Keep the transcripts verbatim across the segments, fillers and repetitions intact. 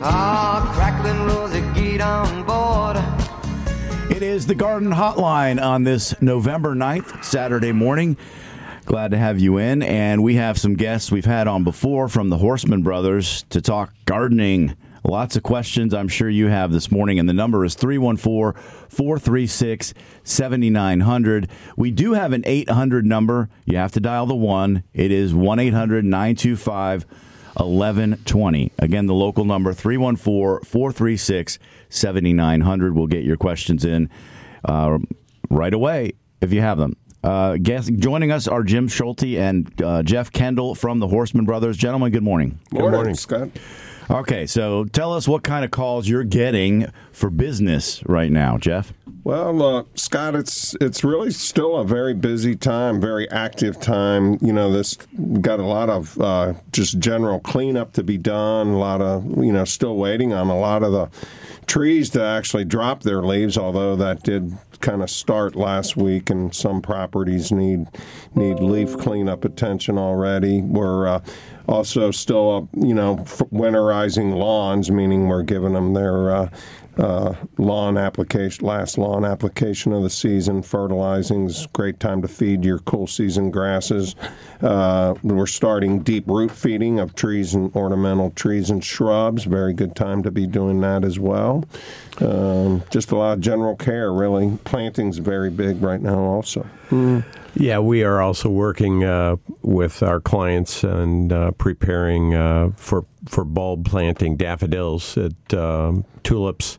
Ah, crackling rosy, get on board. It is the Garden Hotline on this November ninth, Saturday morning. Glad to have you in. And we have some guests we've had on before from the Horseman Brothers to talk gardening. Lots of questions I'm sure you have this morning, and the number is three one four, four three six, seven nine zero zero. We do have an eight hundred number. You have to dial the one. It is one eight hundred nine two five eleven twenty. Again, the local number, three one four, four three six, seven nine zero zero. We'll get your questions in uh, right away if you have them. Uh, guest, joining us are Jim Schulte and uh, Jeff Kendall from the Horseman Brothers. Gentlemen, good morning. Good morning, Scott. Okay, so tell us what kind of calls you're getting for business right now, Jeff. Well, uh, Scott, it's it's really still a very busy time, very active time. You know, this got a lot of uh, just general cleanup to be done. A lot of, you know, still waiting on a lot of the trees to actually drop their leaves, although that did kind of start last week, and some properties need need leaf cleanup attention already. We're uh, also still, uh, you know, winterizing lawns, meaning we're giving them their uh, uh, lawn application, last lawn application of the season. Fertilizing is a great time to feed your cool season grasses. Uh, we're starting deep root feeding of trees and ornamental trees and shrubs. Very good time to be doing that as well. Um, just a lot of general care, really. Planting's very big right now also. Mm. Yeah, we are also working uh, with our clients and uh, preparing uh, for for bulb planting, daffodils, at, um, tulips,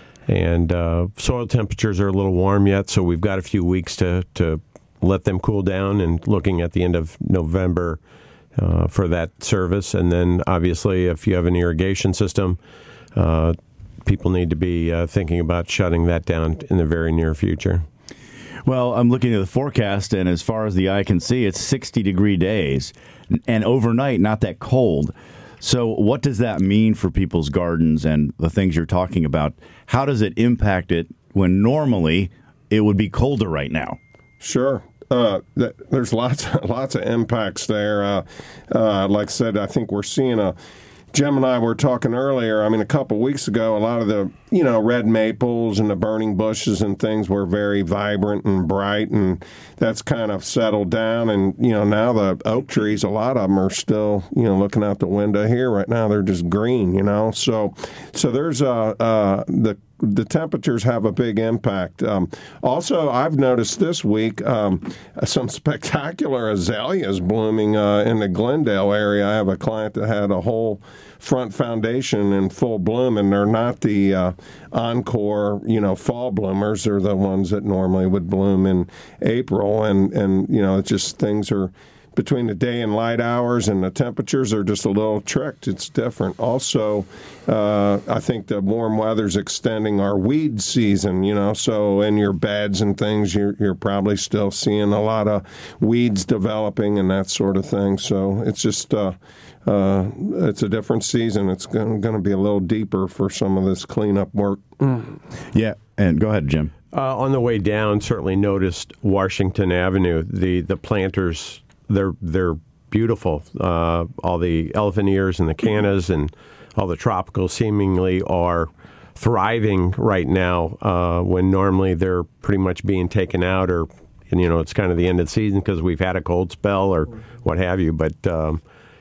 and uh, soil temperatures are a little warm yet, so we've got a few weeks to, to let them cool down, and looking at the end of November uh, for that service. And then, obviously, if you have an irrigation system, uh, people need to be uh, thinking about shutting that down in the very near future. Well, I'm looking at the forecast, and as far as the eye can see, it's sixty-degree days, and overnight, not that cold. So what does that mean for people's gardens and the things you're talking about? How does it impact it when normally it would be colder right now? Sure. Uh, th- there's lots, lots of impacts there. Uh, uh, like I said, I think we're seeing a Jim and I were talking earlier, I mean, a couple weeks ago, a lot of the, you know, red maples and the burning bushes and things were very vibrant and bright, and that's kind of settled down. And, you know, now the oak trees, a lot of them are still, you know, looking out the window here right now, they're just green, you know. So, so there's uh, uh, the the temperatures have a big impact. Um, also, I've noticed this week um, some spectacular azaleas blooming uh, in the Glendale area. I have a client that had a whole front foundation in full bloom, and they're not the uh, encore, you know, fall bloomers. They're the ones that normally would bloom in April, and, and you know, it's just things are between the day and light hours, and the temperatures are just a little tricked. It's different. Also, uh, I think the warm weather's extending our weed season, you know, so in your beds and things, you're, you're probably still seeing a lot of weeds developing and that sort of thing. So it's just, uh, uh, it's a different season. It's going to be a little deeper for some of this cleanup work. Mm. Yeah, and go ahead, Jim. Uh, on the way down, certainly noticed Washington Avenue, the, the planters. They're they're beautiful. Uh, all the elephant ears and the cannas and all the tropicals seemingly are thriving right now, uh, when normally they're pretty much being taken out, or, and, you know, it's kind of the end of the season because we've had a cold spell or what have you. But um,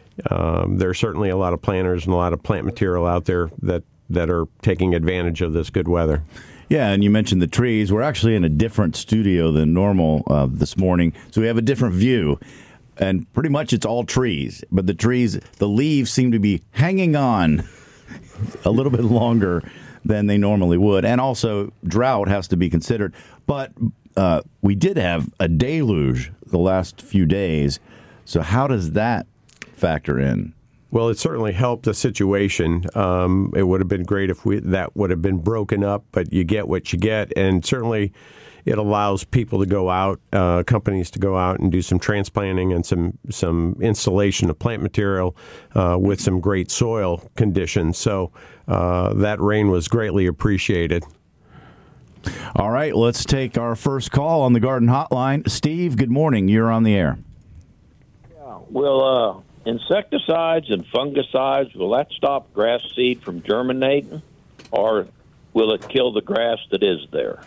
um, there's certainly a lot of planters and a lot of plant material out there that, that are taking advantage of this good weather. Yeah, and you mentioned the trees. We're actually in a different studio than normal uh, this morning, so we have a different view. And pretty much it's all trees, but the trees, the leaves seem to be hanging on a little bit longer than they normally would. And also, drought has to be considered. But uh, we did have a deluge the last few days. So how does that factor in? Well, it certainly helped the situation. Um, it would have been great if we that would have been broken up, but you get what you get. And certainly it allows people to go out, uh, companies to go out and do some transplanting and some, some installation of plant material uh, with some great soil conditions. So uh, that rain was greatly appreciated. All right, let's take our first call on the Garden Hotline. Steve, good morning. You're on the air. Yeah, well, uh, insecticides and fungicides, will that stop grass seed from germinating, or will it kill the grass that is there?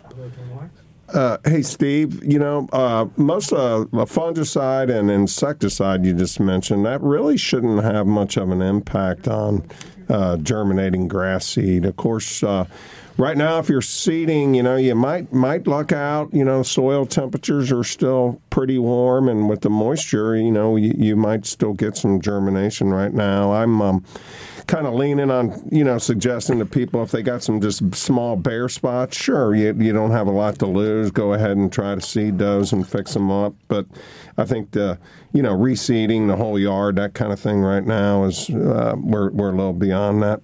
Uh, hey, Steve, you know, uh, most uh, a fungicide and insecticide you just mentioned, that really shouldn't have much of an impact on uh, germinating grass seed. Of course, uh, right now, if you're seeding, you know, you might might luck out. You know, soil temperatures are still pretty warm, and with the moisture, you know, you, you might still get some germination right now. I'm um, kind of leaning on, you know, suggesting to people if they got some just small bare spots, sure, you, you don't have a lot to lose. Go ahead and try to seed those and fix them up. But I think the, you know, reseeding the whole yard, that kind of thing right now is, uh, we're, we're a little beyond that.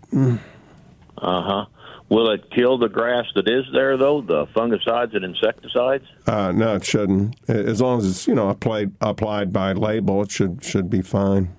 Uh-huh. Will it kill the grass that is there, though, the fungicides and insecticides? Uh, no, it shouldn't. As long as it's, you know, applied, applied by label, it should should be fine.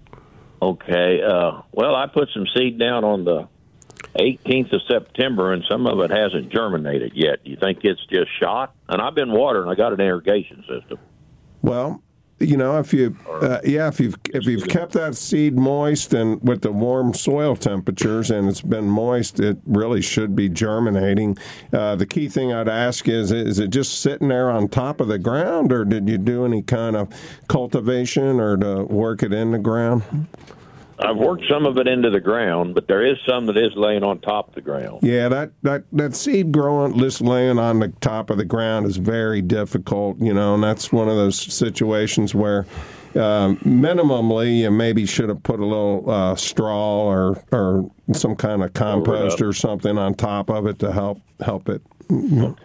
Okay. Uh, well, I put some seed down on the eighteenth of September, and some of it hasn't germinated yet. Do you think it's just shot? And I've been watering. I got an irrigation system. Well, you know, if you, uh, yeah, if you've if you've kept that seed moist and with the warm soil temperatures and it's been moist, it really should be germinating. Uh, the key thing I'd ask is: is it just sitting there on top of the ground, or did you do any kind of cultivation or to work it in the ground? I've worked some of it into the ground, but there is some that is laying on top of the ground. Yeah, that, that, that seed growing, just laying on the top of the ground is very difficult, you know, and that's one of those situations where uh, minimally you maybe should have put a little uh, straw or or some kind of compost or something on top of it to help help it. Okay.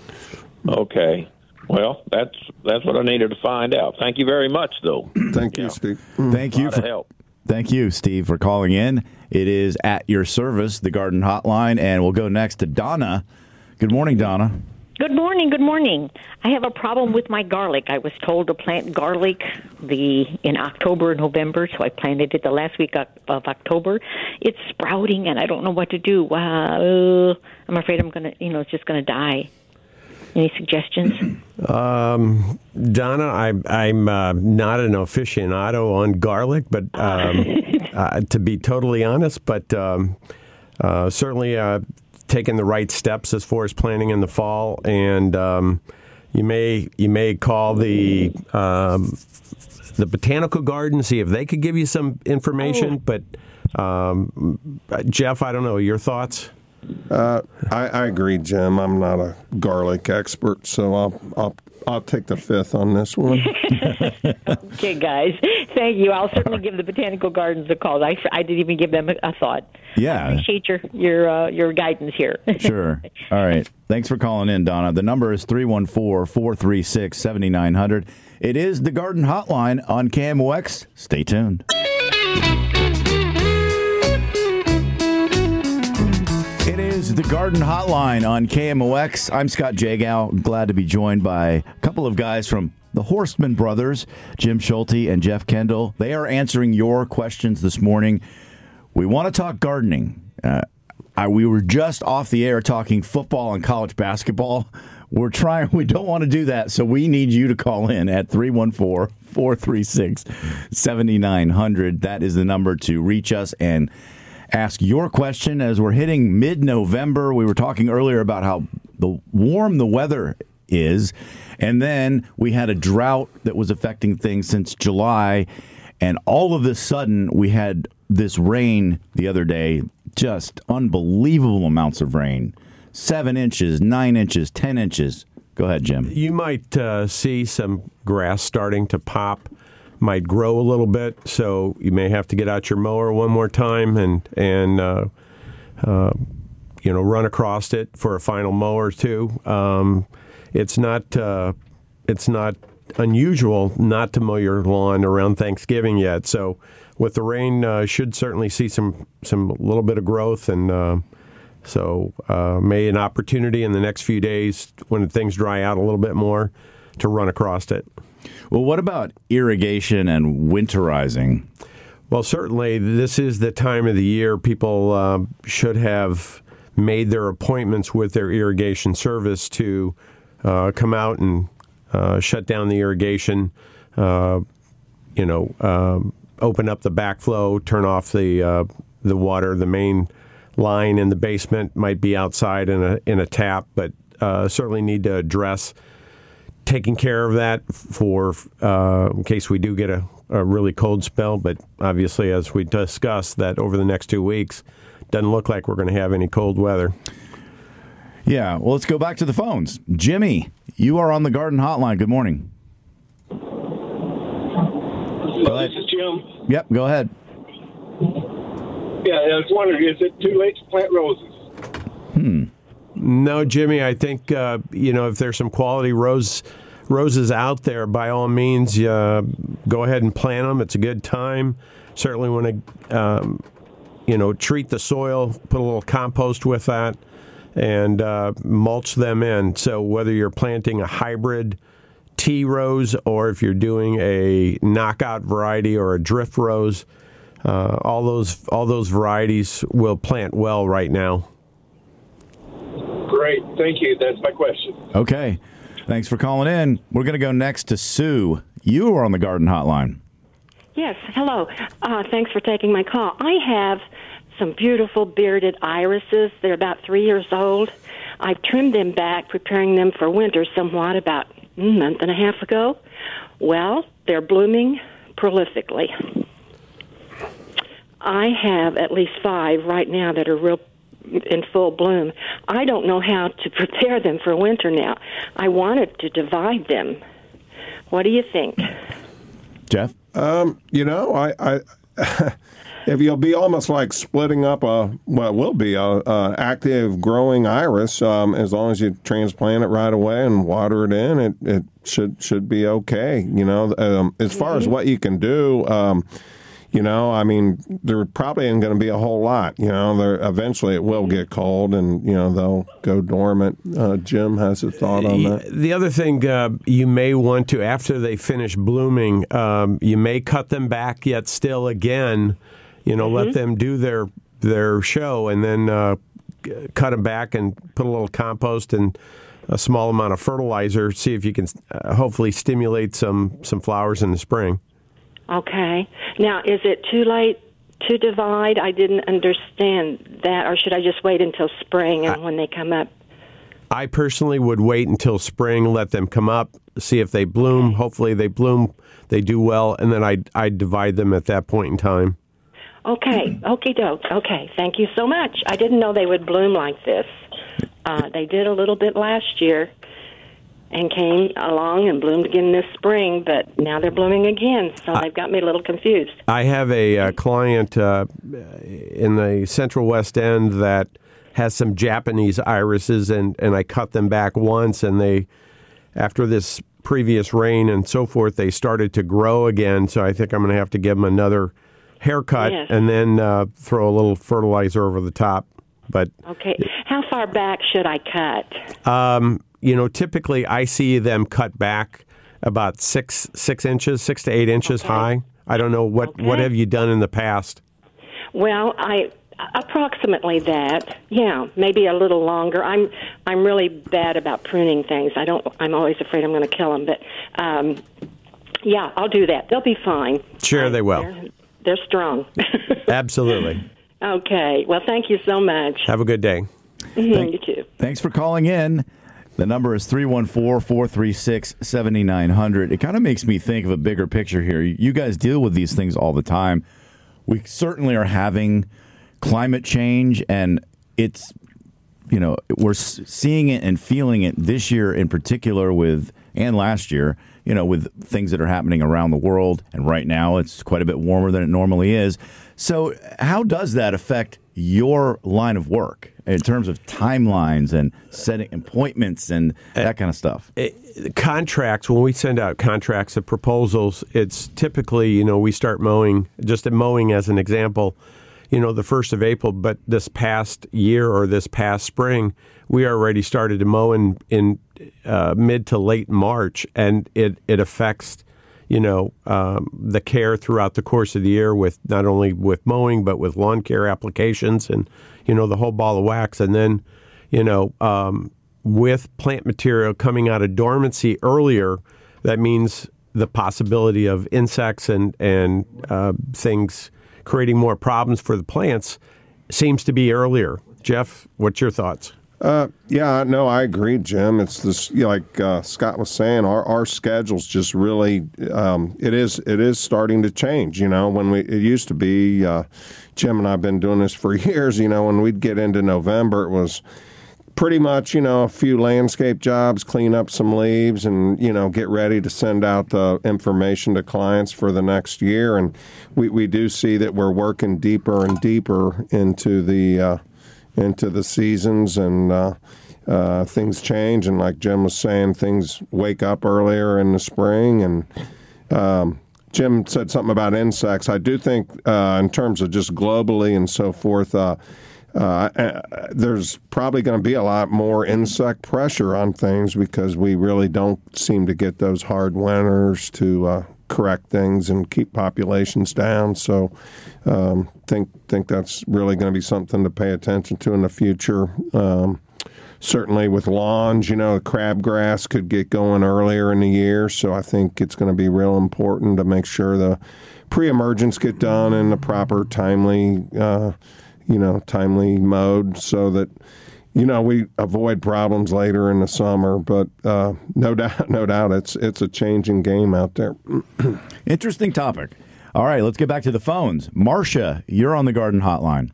Okay. Well, that's that's what I needed to find out. Thank you very much, though. Thank yeah. you, Steve. Thank you for help. Thank you, Steve, for calling in. It is at your service, the Garden Hotline, and we'll go next to Donna. Good morning, Donna. Good morning. Good morning. I have a problem with my garlic. I was told to plant garlic the in October and November, so I planted it the last week of, of October. It's sprouting, and I don't know what to do. Wow, uh, I'm afraid I'm gonna, you know, it's just gonna die. Any suggestions? Um, Donna, I, I'm uh, not an aficionado on garlic, but um, uh, to be totally honest, but um, uh, certainly uh, taking the right steps as far as planting in the fall, and um, you may you may call the um, the botanical garden, see if they could give you some information. Oh. But um, Jeff, I don't know, your thoughts? Uh, I, I agree, Jim. I'm not a garlic expert, so I'll I'll I'll take the fifth on this one. Okay, guys. Thank you. I'll certainly give the Botanical Gardens a call. I, I didn't even give them a, a thought. Yeah. I appreciate your your uh, your guidance here. Sure. All right. Thanks for calling in, Donna. The number is three one four, four three six, seven nine zero zero. It is the Garden Hotline on K M O X. Stay tuned. It is the Garden Hotline on K M O X. I'm Scott Jagow. Glad to be joined by a couple of guys from the Horstman brothers, Jim Schulte and Jeff Kendall. They are answering your questions this morning. We want to talk gardening. Uh, I, we were just off the air talking football and college basketball. We're trying. We don't want to do that, so we need you to call in at three one four, four three six, seven nine zero zero. That is the number to reach us and ask your question as we're hitting mid-November. We were talking earlier about how the warm the weather is, and then we had a drought that was affecting things since July, and all of a sudden we had this rain the other day, just unbelievable amounts of rain. Seven inches, nine inches, ten inches. Go ahead, Jim. You might uh, see some grass starting to pop. Might grow a little bit, so you may have to get out your mower one more time and and uh, uh, you know run across it for a final mow or two. Um, it's not uh, it's not unusual not to mow your lawn around Thanksgiving yet. So with the rain, uh, should certainly see some some little bit of growth, and uh, so uh, may an opportunity in the next few days when things dry out a little bit more to run across it. Well, what about irrigation and winterizing? Well, certainly this is the time of the year people uh, should have made their appointments with their irrigation service to uh, come out and uh, shut down the irrigation, uh, you know, um, open up the backflow, turn off the uh, the water. The main line in the basement might be outside in a in a tap, but uh, certainly need to address taking care of that for uh, in case we do get a, a really cold spell. But obviously, as we discussed, that over the next two weeks, doesn't look like we're going to have any cold weather. Yeah, well, let's go back to the phones. Jimmy, you are on the Garden Hotline. Good morning. Hello, this is Jim. Yep, go ahead. Yeah, I was wondering, is it too late to plant roses? Hmm. No, Jimmy, I think, uh, you know, if there's some quality rose roses out there, by all means, uh, go ahead and plant them. It's a good time. Certainly want to, um, you know, treat the soil, put a little compost with that, and uh, mulch them in. So whether you're planting a hybrid tea rose or if you're doing a knockout variety or a drift rose, uh, all those all those varieties will plant well right now. Great. Thank you. That's my question. Okay. Thanks for calling in. We're going to go next to Sue. You are on the Garden Hotline. Yes. Hello. Uh, thanks for taking my call. I have some beautiful bearded irises. They're about three years old. I've trimmed them back, preparing them for winter somewhat about a month and a half ago. Well, they're blooming prolifically. I have at least five right now that are real in full bloom. I don't know how to prepare them for winter now. I wanted to divide them. What do you think? Jeff? Um, you know, I, I if you'll be almost like splitting up a, well, it will be a, a active growing iris. Um, as long as you transplant it right away and water it in, it, it should should be okay. You know, um, as far mm-hmm. as what you can do. Um, You know, I mean, there probably isn't going to be a whole lot. You know, there eventually it will get cold, and you know they'll go dormant. Uh, Jim has a thought on that. The other thing uh, you may want to, after they finish blooming, um, you may cut them back yet still again. You know, mm-hmm. let them do their their show, and then uh, cut them back and put a little compost and a small amount of fertilizer. See if you can uh, hopefully stimulate some some flowers in the spring. Okay. Now, is it too late to divide? I didn't understand that. Or should I just wait until spring and I, when they come up? I personally would wait until spring, let them come up, see if they bloom. Hopefully they bloom, they do well, and then I'd, I'd divide them at that point in time. Okay. Okie doke. Okay. Thank you so much. I didn't know they would bloom like this. Uh, they did a little bit last year and came along and bloomed again this spring, but now they're blooming again, so they've got me a little confused. I have a, a client uh, in the Central West End that has some Japanese irises, and, and I cut them back once, and they, after this previous rain and so forth, they started to grow again, so I think I'm going to have to give them another haircut yes. and then uh, throw a little fertilizer over the top. But okay. How far back should I cut? Um... You know, typically I see them cut back about six six inches, six to eight inches okay. high. I don't know what okay. what have you done in the past? Well, I approximately that. Yeah, maybe a little longer. I'm I'm really bad about pruning things. I don't. I'm always afraid I'm going to kill them. But um, yeah, I'll do that. They'll be fine. Sure, they will. They're, they're strong. Absolutely. Okay. Well, thank you so much. Have a good day. Mm-hmm, Thank, you too. Thanks for calling in. The number is three one four, four three six, seven nine zero zero. It kind of makes me think of a bigger picture here. You guys deal with these things all the time. We certainly are having climate change, and it's, you know, we're seeing it and feeling it this year in particular with, and last year, you know, with things that are happening around the world. And right now it's quite a bit warmer than it normally is. So how does that affect your line of work in terms of timelines and setting appointments and that kind of stuff? It, contracts, when we send out contracts of proposals, it's typically, you know, we start mowing, just mowing as an example, you know, the first of April, but this past year or this past spring, we already started to mow in, in uh, mid to late March, and it, it affects, you know, um, the care throughout the course of the year with not only with mowing, but with lawn care applications and, you know, the whole ball of wax. And then, you know, um, with plant material coming out of dormancy earlier, that means the possibility of insects and and uh, things creating more problems for the plants seems to be earlier. Jeff, what's your thoughts? Uh, yeah, no, I agree, Jim. It's this, you know, like uh, Scott was saying, our, our schedule's just really, um, it is it is starting to change. You know, when we it used to be, uh, Jim and I've been doing this for years. You know, when we'd get into November, it was pretty much, you know, a few landscape jobs, clean up some leaves, and, you know, get ready to send out the information to clients for the next year. And we, we do see that we're working deeper and deeper into the uh, into the seasons, and uh, uh, things change. And like Jim was saying, things wake up earlier in the spring. And um, Jim said something about insects. I do think uh, in terms of just globally and so forth, uh, Uh, there's probably going to be a lot more insect pressure on things because we really don't seem to get those hard winters to uh, correct things and keep populations down. So um, think think that's really going to be something to pay attention to in the future. Um, certainly with lawns, you know, crabgrass could get going earlier in the year. So I think it's going to be real important to make sure the pre-emergence get done in the proper timely uh you know, timely mode so that, you know, we avoid problems later in the summer. But uh, no doubt, no doubt, it's it's a changing game out there. Interesting topic. All right, let's get back to the phones. Marcia, you're on the Garden Hotline.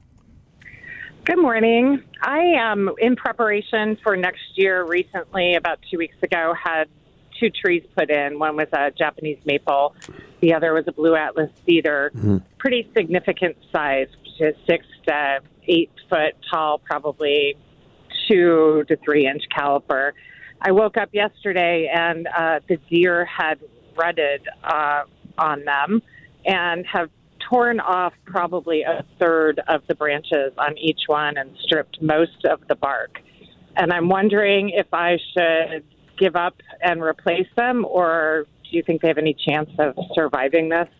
Good morning. I, um, in preparation for next year, recently, about two weeks ago, had two trees put in. One was a Japanese maple. The other was a blue Atlas cedar. Mm-hmm. Pretty significant size, which is six to eight foot tall, probably two to three inch caliper. I woke up yesterday and uh, the deer had rutted uh, on them and have torn off probably a third of the branches on each one and stripped most of the bark. And I'm wondering if I should give up and replace them, or do you think they have any chance of surviving this?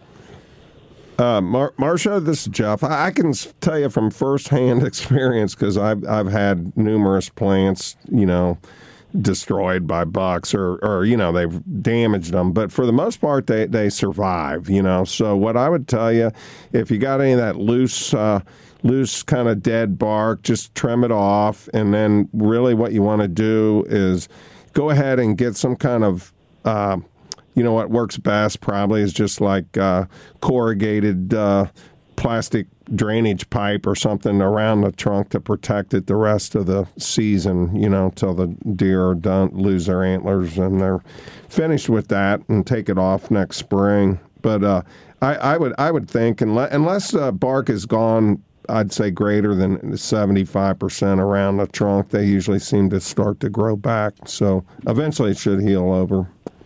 Uh, Mar- Marcia, this is Jeff. I, I can tell you from firsthand experience because I've I've had numerous plants, you know, destroyed by bucks or, or you know, they've damaged them. But for the most part, they, they survive, you know. So what I would tell you, if you got any of that loose, uh, loose kind of dead bark, just trim it off. And then really what you want to do is go ahead and get some kind of, uh, you know, what works best probably is just like uh, corrugated uh, plastic drainage pipe or something around the trunk to protect it the rest of the season, you know, till the deer are done, lose their antlers and they're finished with that, and take it off next spring. But uh, I, I would I would think unless, unless uh, bark is gone, I'd say greater than seventy-five percent around the trunk, they usually seem to start to grow back. So eventually it should heal over.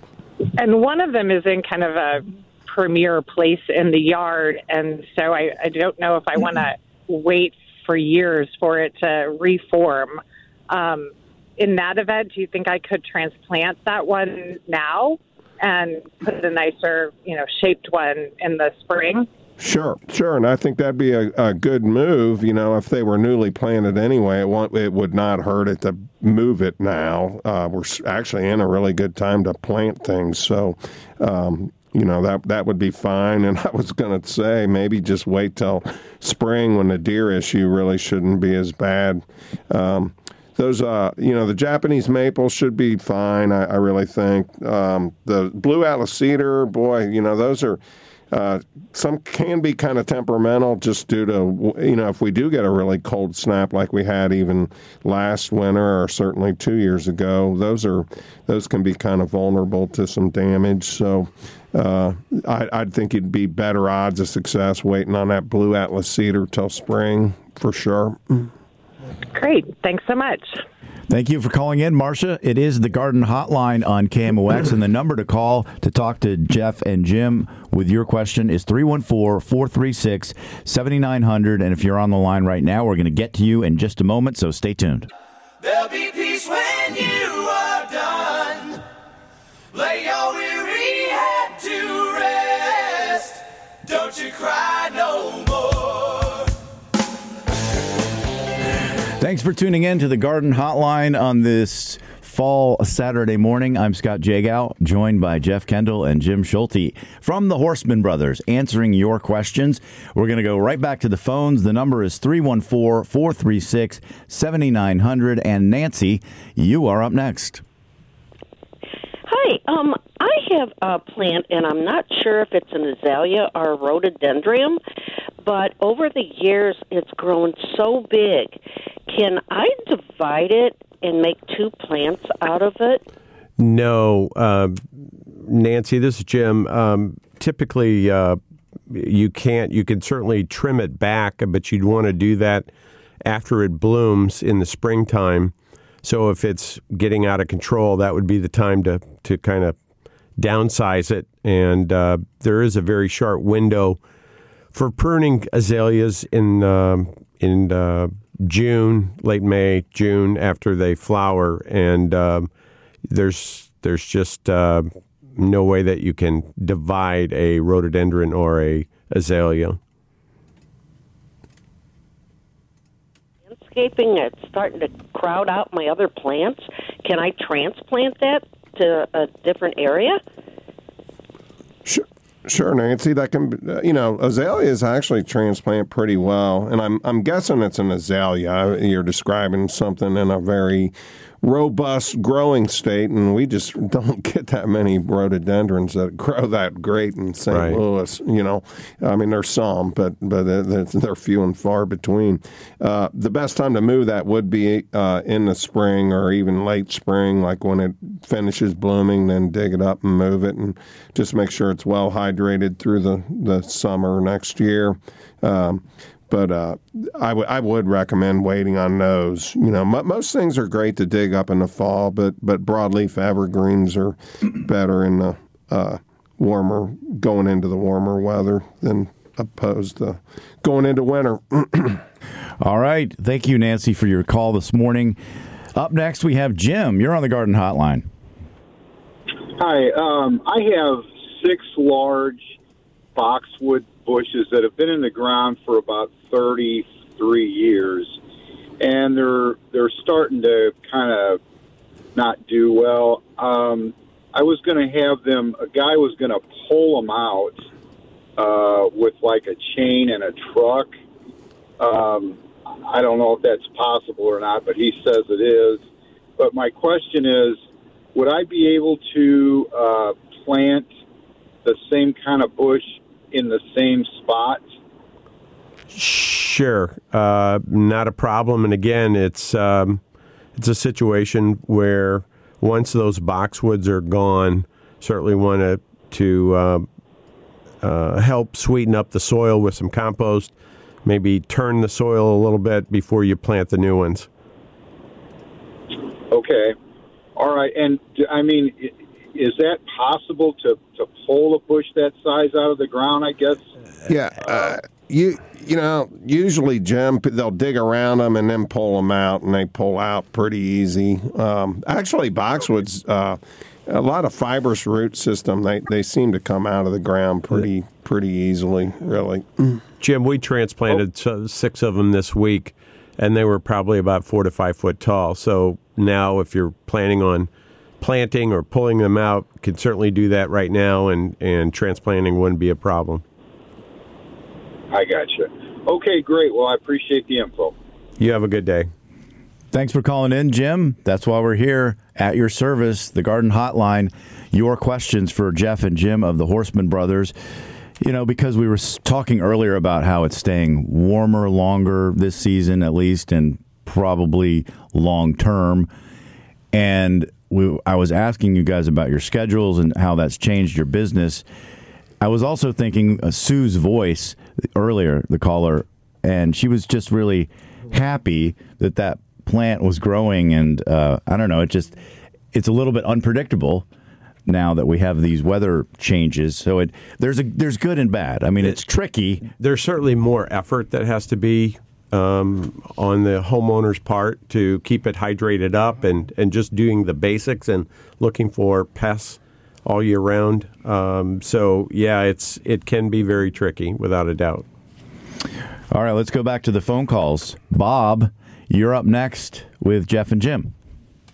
And one of them is in kind of a premier place in the yard, and so I, I don't know if I want to wait for years for it to reform. Um, in that event, do you think I could transplant that one now and put a nicer, you know, shaped one in the spring? Sure, sure, and I think that'd be a, a good move. You know, if they were newly planted anyway, it, won't, it would not hurt it to move it now. Uh, we're actually in a really good time to plant things, so um, you know that that would be fine. And I was going to say maybe just wait till spring when the deer issue really shouldn't be as bad. Um, Those, uh, you know, the Japanese maple should be fine. I, I really think um, the blue Atlas cedar, boy, you know, those are. Uh, some can be kind of temperamental just due to, you know, if we do get a really cold snap like we had even last winter or certainly two years ago, those are those can be kind of vulnerable to some damage. So uh, I, I'd think it'd be better odds of success waiting on that blue Atlas cedar till spring for sure. Great. Thanks so much. Thank you for calling in, Marcia. It is the Garden Hotline on K M O X, and the number to call to talk to Jeff and Jim with your question is three one four, four three six, seven nine zero zero. And if you're on the line right now, we're going to get to you in just a moment, so stay tuned. There'll be peace when you are done. Lay your weary head to rest. Don't you cry no more. Thanks for tuning in to the Garden Hotline on this fall Saturday morning. I'm Scott Jagow, joined by Jeff Kendall and Jim Schulte from the Horseman Brothers, answering your questions. We're going to go right back to the phones. The number is three one four, four three six, seven nine zero zero. And Nancy, you are up next. Hi, um, I have a plant, and I'm not sure if it's an azalea or a rhododendron, but over the years it's grown so big. Can I divide it and make two plants out of it? No, uh, Nancy, this is Jim. Um, typically, uh, you can't. You can certainly trim it back, but you'd want to do that after it blooms in the springtime. So if it's getting out of control, that would be the time to, to kind of downsize it. And uh, there is a very short window for pruning azaleas in um, in uh, June, late May, June, after they flower. And um, there's there's just uh, no way that you can divide a rhododendron or a azalea. Landscaping, it's starting to crowd out my other plants. Can I transplant that to a different area? Sure, sure, Nancy. That can, be, you know, azaleas actually transplant pretty well, and I'm I'm guessing it's an azalea. You're describing something in a very robust growing state, and we just don't get that many rhododendrons that grow that great in Saint Right. Louis. You know, I mean, there's some, but but they're, they're few and far between. Uh, the best time to move that would be uh, in the spring or even late spring, like when it finishes blooming. Then dig it up and move it, and just make sure it's well hydrated through the the summer next year. Um, But uh, I, w- I would recommend waiting on those. You know, m- most things are great to dig up in the fall, but but broadleaf evergreens are better in the uh, warmer, going into the warmer weather than opposed to going into winter. All right. Thank you, Nancy, for your call this morning. Up next, we have Jim. You're on the Garden Hotline. Hi, um, I have six large boxwood bushes that have been in the ground for about thirty-three years, and they're they're starting to kind of not do well. Um, I was going to have them. A guy was going to pull them out uh, with like a chain and a truck. Um, I don't know if that's possible or not, but he says it is. But my question is, would I be able to uh, plant the same kind of bush in the same spot? Sure, uh, not a problem. And again, it's um, it's a situation where once those boxwoods are gone, certainly want to to uh, uh, help sweeten up the soil with some compost. Maybe turn the soil a little bit before you plant the new ones. Okay, all right. And I mean, is that possible to, to pull a bush that size out of the ground, I guess? Yeah, uh, you you know, usually, Jim, they'll dig around them and then pull them out, and they pull out pretty easy. Um, actually, boxwoods, uh, a lot of fibrous root system, they, they seem to come out of the ground pretty pretty easily, really. Jim, we transplanted oh. six of them this week, and they were probably about four to five foot tall. So now if you're planning on planting or pulling them out, you can certainly do that right now, and, and transplanting wouldn't be a problem. I got you. Okay, great. Well, I appreciate the info. You have a good day. Thanks for calling in, Jim. That's why we're here at your service, the Garden Hotline. Your questions for Jeff and Jim of the Horseman Brothers. You know, because we were talking earlier about how it's staying warmer longer this season, at least, and probably long term. And we, I was asking you guys about your schedules and how that's changed your business. I was also thinking uh, Sue's voice earlier, the caller, and she was just really happy that that plant was growing. And uh, I don't know, it just it's a little bit unpredictable now that we have these weather changes. So it there's a there's good and bad. I mean, it's tricky. There's certainly more effort that has to be um, on the homeowner's part to keep it hydrated up and, and just doing the basics and looking for pests all year round. Um, so, yeah, it's it can be very tricky, without a doubt. All right, let's go back to the phone calls. Bob, you're up next with Jeff and Jim.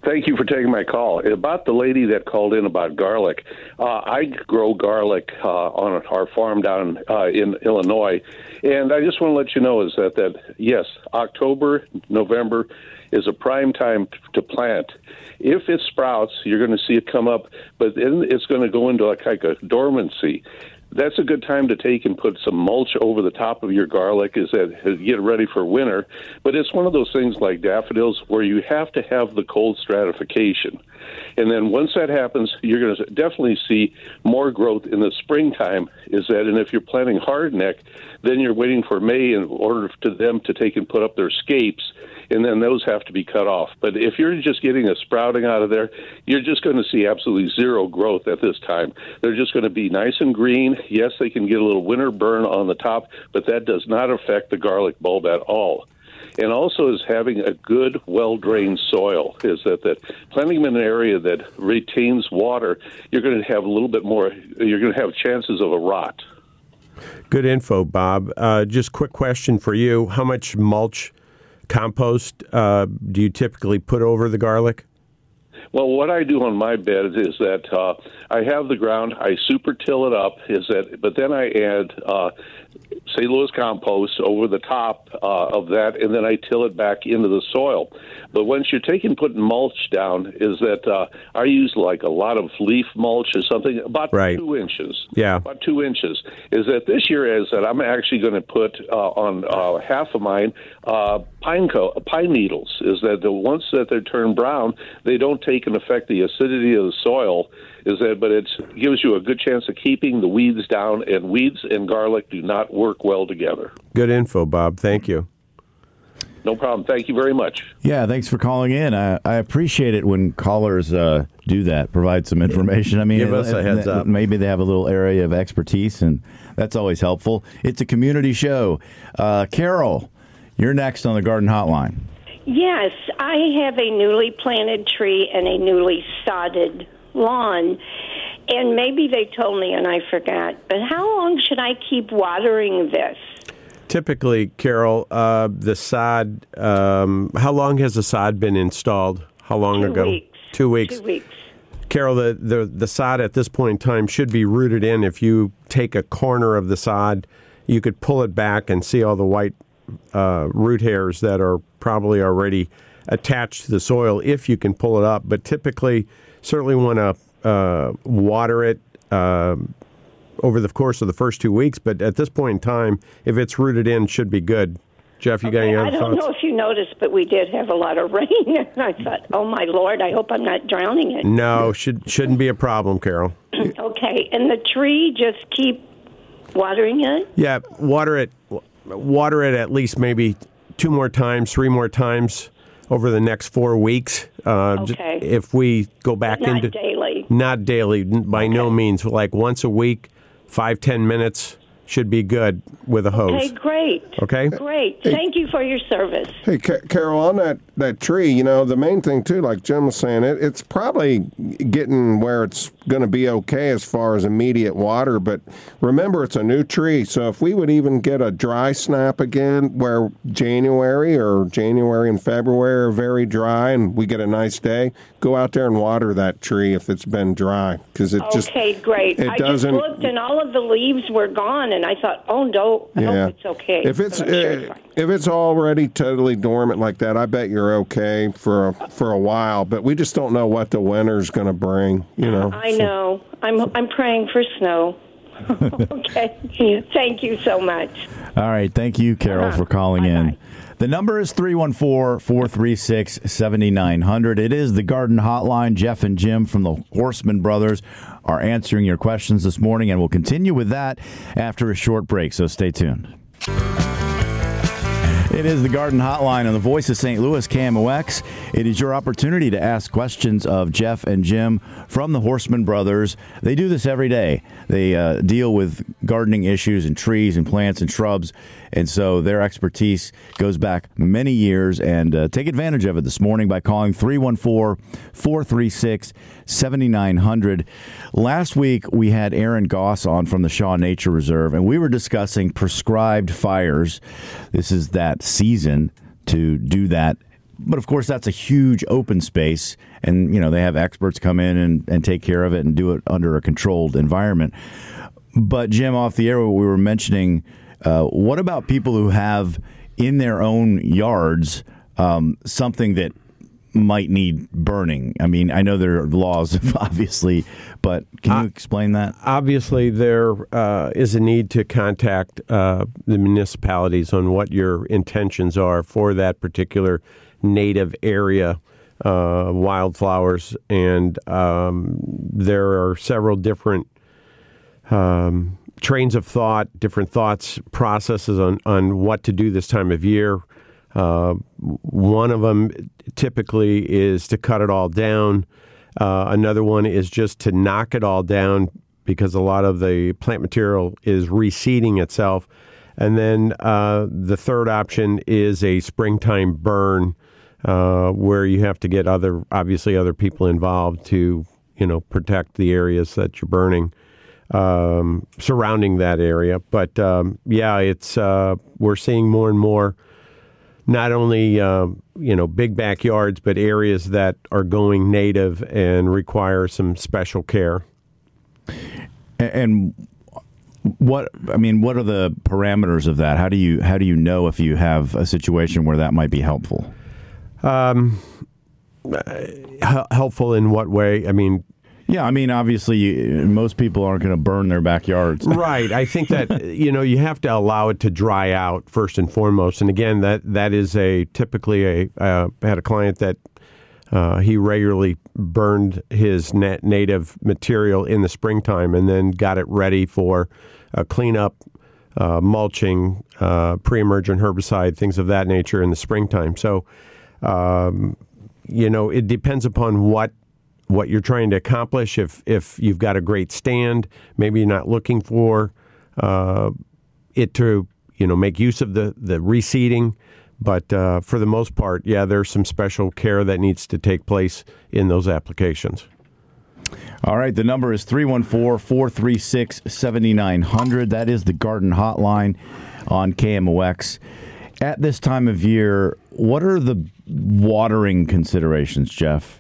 Thank you for taking my call. About the lady that called in about garlic, uh, I grow garlic uh, on our farm down uh, in Illinois, and I just want to let you know is that, that yes, October, November is a prime time t- to plant. If it sprouts, you're going to see it come up, but then it's going to go into like, like a dormancy. That's a good time to take and put some mulch over the top of your garlic is that get ready for winter. But it's one of those things like daffodils where you have to have the cold stratification. And then once that happens, you're going to definitely see more growth in the springtime is that, and if you're planting hardneck, then you're waiting for May in order to them to take and put up their scapes, and then those have to be cut off. But if you're just getting a sprouting out of there, you're just going to see absolutely zero growth at this time. They're just going to be nice and green. Yes, they can get a little winter burn on the top, but that does not affect the garlic bulb at all. And also is having a good, well-drained soil, is that, that planting them in an area that retains water, you're going to have a little bit more, you're going to have chances of a rot. Good info, Bob. Uh, just quick question for you. How much mulch compost uh, do you typically put over the garlic? Well, what I do on my bed is that uh, I have the ground, I super till it up, is that, but then I add uh, Saint Louis compost over the top uh, of that, and then I till it back into the soil. But once you're taking putting mulch down, is that uh, I use like a lot of leaf mulch or something, about right. two inches. Yeah, about two inches. Is that this year is that I'm actually going to put uh, on uh, half of mine uh, pine co- pine needles. Is that the once that they turn brown, they don't take and affect the acidity of the soil. Is that, but it gives you a good chance of keeping the weeds down, and weeds and garlic do not work well together. Good info, Bob. Thank you. No problem. Thank you very much. Yeah, thanks for calling in. I, I appreciate it when callers uh, do that, provide some information. I mean, give us a heads up. Maybe they have a little area of expertise, and that's always helpful. It's a community show. Uh, Carol, you're next on the Garden Hotline. Yes, I have a newly planted tree and a newly sodded lawn, and maybe they told me and I forgot, but how long should I keep watering this? Typically, Carol, uh, the sod, um, how long has the sod been installed? How long Two ago? Weeks. Two weeks. Two weeks. Carol, the, the, the sod at this point in time should be rooted in. If you take a corner of the sod, you could pull it back and see all the white uh, root hairs that are probably already attached to the soil if you can pull it up. But typically, certainly want to uh, water it uh, over the course of the first two weeks. But at this point in time, if it's rooted in, should be good. Jeff, you got okay, any other I don't thoughts? know if you noticed, but we did have a lot of rain. And I thought, oh, my Lord, I hope I'm not drowning it. No, should, shouldn't be a problem, Carol. Okay, and the tree, just keep watering it? Yeah, water it, water it at least maybe two more times, three more times over the next four weeks. Uh, okay. If we go back But not into daily. Not daily, by okay. no means. Like once a week, five ten minutes should be good with a hose. Okay, great. Okay, great. Thank you for your service. Hey, Ca- Carol, on that, that tree, you know, the main thing, too, like Jim was saying, it, it's probably getting where it's going to be okay as far as immediate water. But remember, it's a new tree. So if we would even get a dry snap again where January or January and February are very dry and we get a nice day, go out there and water that tree if it's been dry. Because it just. Okay, great. It I doesn't, just looked and all of the leaves were gone, and I thought, oh, no, I yeah. hope it's okay. If it's But I'm sure uh, it's fine. if it's already totally dormant like that, I bet you're okay for a, for a while. But we just don't know what the winter's going to bring. You know. I know. I'm I'm praying for snow. Okay. Thank you so much. All right. Thank you, Carol, Uh-huh. for calling Bye-bye. in. The number is three one four, four three six, seven nine zero zero. It is the Garden Hotline. Jeff and Jim from the Horseman Brothers are answering your questions this morning, and we'll continue with that after a short break, so stay tuned. It is the Garden Hotline on the Voice of Saint Louis, K M O X. It is your opportunity to ask questions of Jeff and Jim from the Horseman Brothers. They do this every day. They uh, deal with gardening issues and trees and plants and shrubs, and so their expertise goes back many years. And uh, take advantage of it this morning by calling three one four, four three six, seven nine zero zero. Last week, we had Aaron Goss on from the Shaw Nature Reserve, and we were discussing prescribed fires. This is that season to do that but of course, that's a huge open space, and you know they have experts come in and, and take care of it and do it under a controlled environment. But Jim, off the air, we were mentioning, uh, what about people who have in their own yards um, something that might need burning? I mean, I know there are laws, obviously, but can you uh, explain that? Obviously, there uh, is a need to contact uh, the municipalities on what your intentions are for that particular native area, uh, wildflowers, and um, there are several different um, trains of thought, different thoughts, processes on, on what to do this time of year. Uh, one of them typically is to cut it all down. Uh, another one is just to knock it all down because a lot of the plant material is reseeding itself. And then uh, the third option is a springtime burn, uh, where you have to get other, obviously, other people involved to, you know, protect the areas that you're burning um, surrounding that area. But um, yeah, it's uh, we're seeing more and more. Not only, uh, you know, big backyards, but areas that are going native and require some special care. And what, I mean, what are the parameters of that? How do you how do you know if you have a situation where that might be helpful? Um, helpful in what way? I mean, yeah, I mean, obviously, you, most people aren't going to burn their backyards. Right. I think that, you know, you have to allow it to dry out first and foremost. And again, that that is a typically a, uh, I had a client that uh, he regularly burned his net native material in the springtime and then got it ready for a cleanup, uh, mulching, uh, pre-emergent herbicide, things of that nature in the springtime. So, um, you know, it depends upon what what you're trying to accomplish. If if you've got a great stand, maybe you're not looking for uh, it to, you know, make use of the, the reseeding. But uh, for the most part, yeah, there's some special care that needs to take place in those applications. All right, the number is three one four, four three six, seven nine zero zero. That is the Garden Hotline on K M O X. At this time of year, what are the watering considerations, Jeff?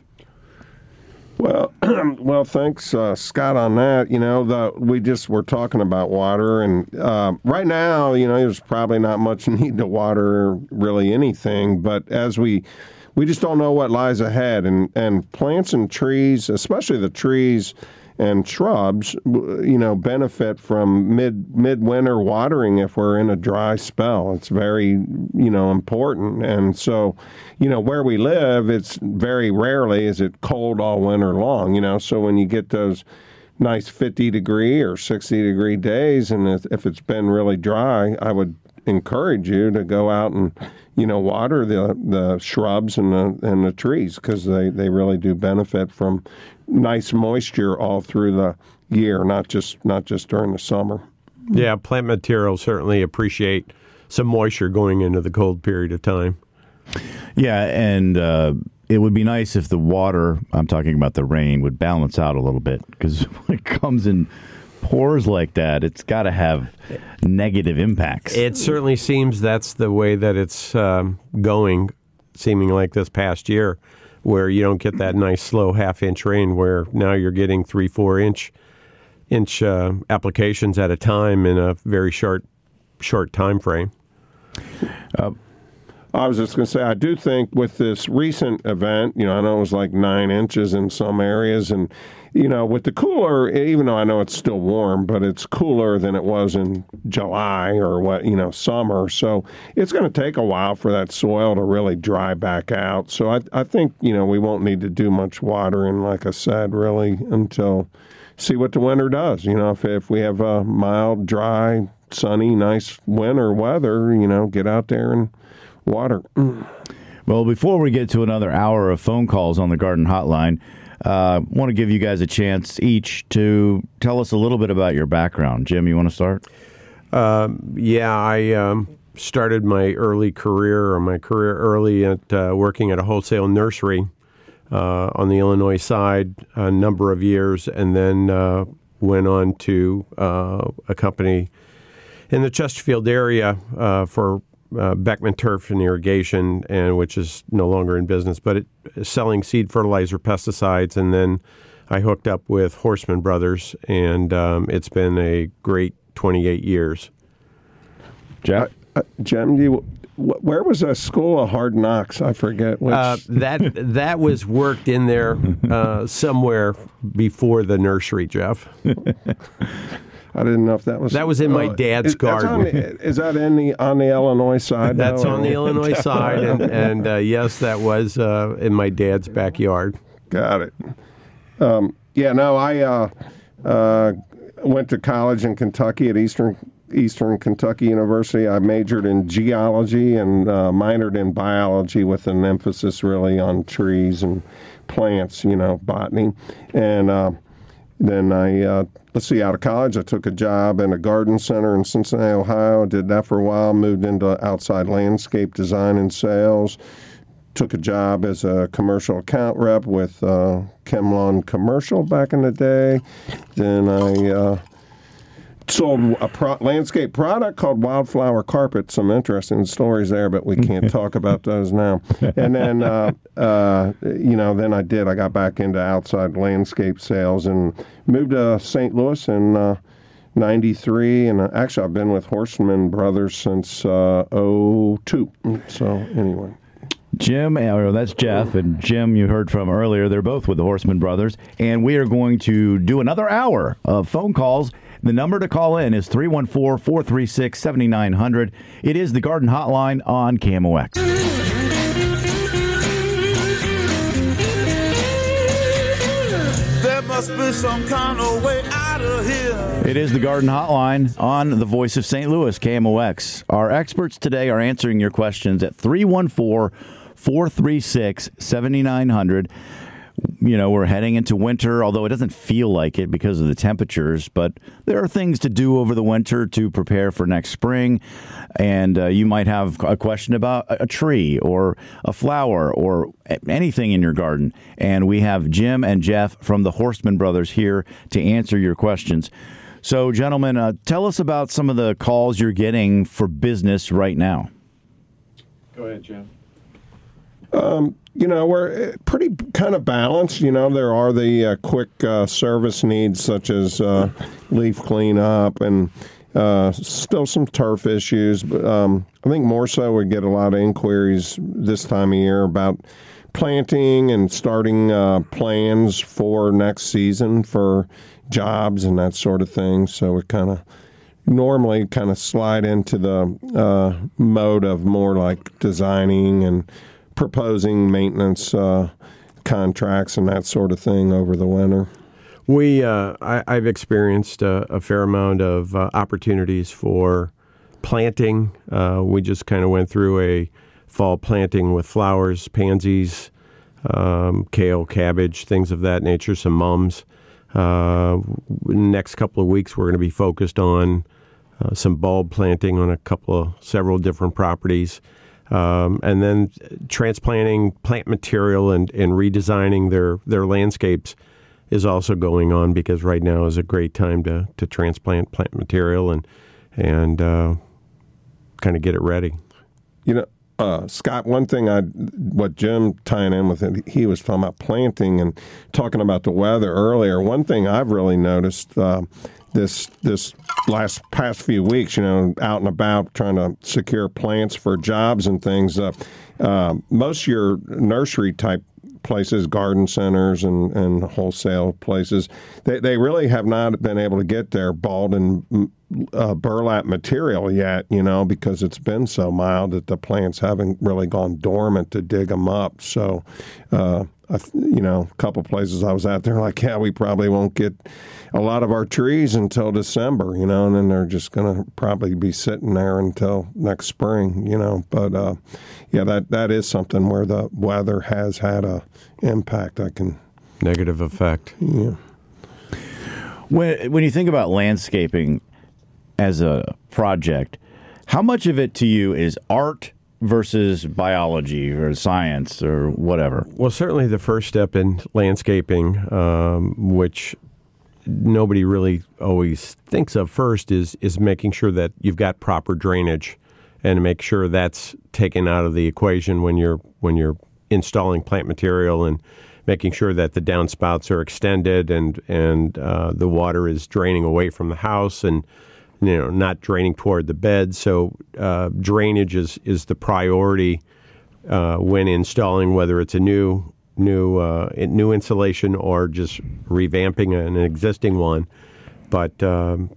Well, well, thanks, uh, Scott, on that. You know, the, we just were talking about water, and uh, right now, you know, there's probably not much need to water really anything, but as we we just don't know what lies ahead, and, and plants and trees, especially the trees and shrubs, you know, benefit from mid midwinter watering if we're in a dry spell. It's very, you know, important. And so, you know, where we live, it's very rarely is it cold all winter long, you know. So when you get those nice fifty degree or sixty degree days, and if, if it's been really dry, I would encourage you to go out and, you know, water the the shrubs and the and the trees, because they, they really do benefit from nice moisture all through the year, not just not just during the summer. Yeah, plant materials certainly appreciate some moisture going into the cold period of time. Yeah, and uh, it would be nice if the water, I'm talking about the rain, would balance out a little bit, because when it comes in pours like that, it's got to have negative impacts. It certainly seems that's the way that it's um, going, seeming like this past year, where you don't get that nice slow half-inch rain, where now you're getting three, four-inch inch uh, applications at a time in a very short short time frame. Uh, I was just going to say, I do think with this recent event, you know, I know it was like nine inches in some areas, and, you know, with the cooler, even though I know it's still warm, but it's cooler than it was in July or what, you know, summer. So it's going to take a while for that soil to really dry back out. So I, I think, you know, we won't need to do much watering, like I said, really, until see what the winter does. You know, if, if we have a mild, dry, sunny, nice winter weather, you know, get out there and water. Well, before we get to another hour of phone calls on the Garden Hotline, I uh, want to give you guys a chance each to tell us a little bit about your background. Jim, you want to start? Uh, yeah, I um, started my early career, or my career early at uh, working at a wholesale nursery uh, on the Illinois side a number of years, and then uh, went on to uh, a company in the Chesterfield area uh, for uh, Beckman Turf and Irrigation, and which is no longer in business, but it, selling seed fertilizer, pesticides, and then I hooked up with Horstman Brothers, and um, it's been a great twenty-eight years. Jeff? Uh, Jim, you, wh- where was that school of hard knocks? I forget. Which... Uh, that that was worked in there uh, somewhere before the nursery, Jeff. I didn't know if that was... That was in my dad's is, garden. On the, is that in the, on the Illinois side? That's though, on the Illinois side, and, and uh, yes, that was uh, in my dad's backyard. Got it. Um, yeah, no, I uh, uh, went to college in Kentucky at Eastern Eastern Kentucky University. I majored in geology and uh, minored in biology with an emphasis really on trees and plants, you know, botany. And uh, then I, uh, let's see, out of college, I took a job in a garden center in Cincinnati, Ohio. Did that for a while, moved into outside landscape design and sales. Took a job as a commercial account rep with uh, Chemlon Commercial back in the day. Then I uh, sold a pro- landscape product called Wildflower Carpet. Some interesting stories there, but we can't talk about those now. And then, uh, uh, you know, then I did. I got back into outside landscape sales and moved to Saint Louis in uh, ninety-three. And uh, actually, I've been with Horstman Brothers since uh, oh two. So anyway. Jim, or that's Jeff, and Jim you heard from earlier. They're both with the Horstman Brothers, and we are going to do another hour of phone calls. The number to call in is three one four, four three six, seven nine zero zero. It is the Garden Hotline on K M O X. There must be some kind of way out of here. It is the Garden Hotline on the Voice of Saint Louis, K M O X. Our experts today are answering your questions at three one four, four three six, seven nine zero zero. You know, we're heading into winter, although it doesn't feel like it because of the temperatures, but there are things to do over the winter to prepare for next spring. And uh, you might have a question about a tree or a flower or anything in your garden. And we have Jim and Jeff from the Horstman Brothers here to answer your questions. So, gentlemen, uh, tell us about some of the calls you're getting for business right now. Go ahead, Jim. Um, you know, we're pretty kind of balanced. You know, there are the uh, quick uh, service needs such as uh, leaf cleanup and uh, still some turf issues. But um, I think more so we get a lot of inquiries this time of year about planting and starting uh, plans for next season for jobs and that sort of thing. So we kind of normally kind of slide into the uh, mode of more like designing and proposing maintenance uh, contracts and that sort of thing over the winter. We, uh, I, I've experienced a, a fair amount of uh, opportunities for planting. Uh, we just kind of went through a fall planting with flowers, pansies, um, kale, cabbage, things of that nature, some mums. Uh, next couple of weeks, we're going to be focused on uh, some bulb planting on a couple of several different properties. Um, and then transplanting plant material and, and redesigning their, their landscapes is also going on because right now is a great time to, to transplant plant material and and uh, kind of get it ready. You know, uh, Scott, one thing I, what Jim tying in with it, he was talking about planting and talking about the weather earlier. One thing I've really noticed uh, this this last past few weeks, you know, out and about trying to secure plants for jobs and things. Uh, uh, most of your nursery type places, garden centers and, and wholesale places, they, they really have not been able to get their balled and uh, burlap material yet, you know, because it's been so mild that the plants haven't really gone dormant to dig them up. So, uh, I, you know, a couple places I was out there like, yeah, we probably won't get a lot of our trees until December, you know, and then they're just going to probably be sitting there until next spring, you know. But, uh, yeah, that, that is something where the weather has had a impact. I can Negative effect. Yeah. When, when you think about landscaping as a project, how much of it to you is art versus biology or science or whatever? Well, certainly the first step in landscaping, um, which nobody really always thinks of first, is is making sure that you've got proper drainage and make sure that's taken out of the equation when you're when you're installing plant material, and making sure that the downspouts are extended and and uh, the water is draining away from the house and, you know, not draining toward the bed. So uh, drainage is is the priority uh, when installing, whether it's a new new uh, new insulation or just revamping an existing one. But um,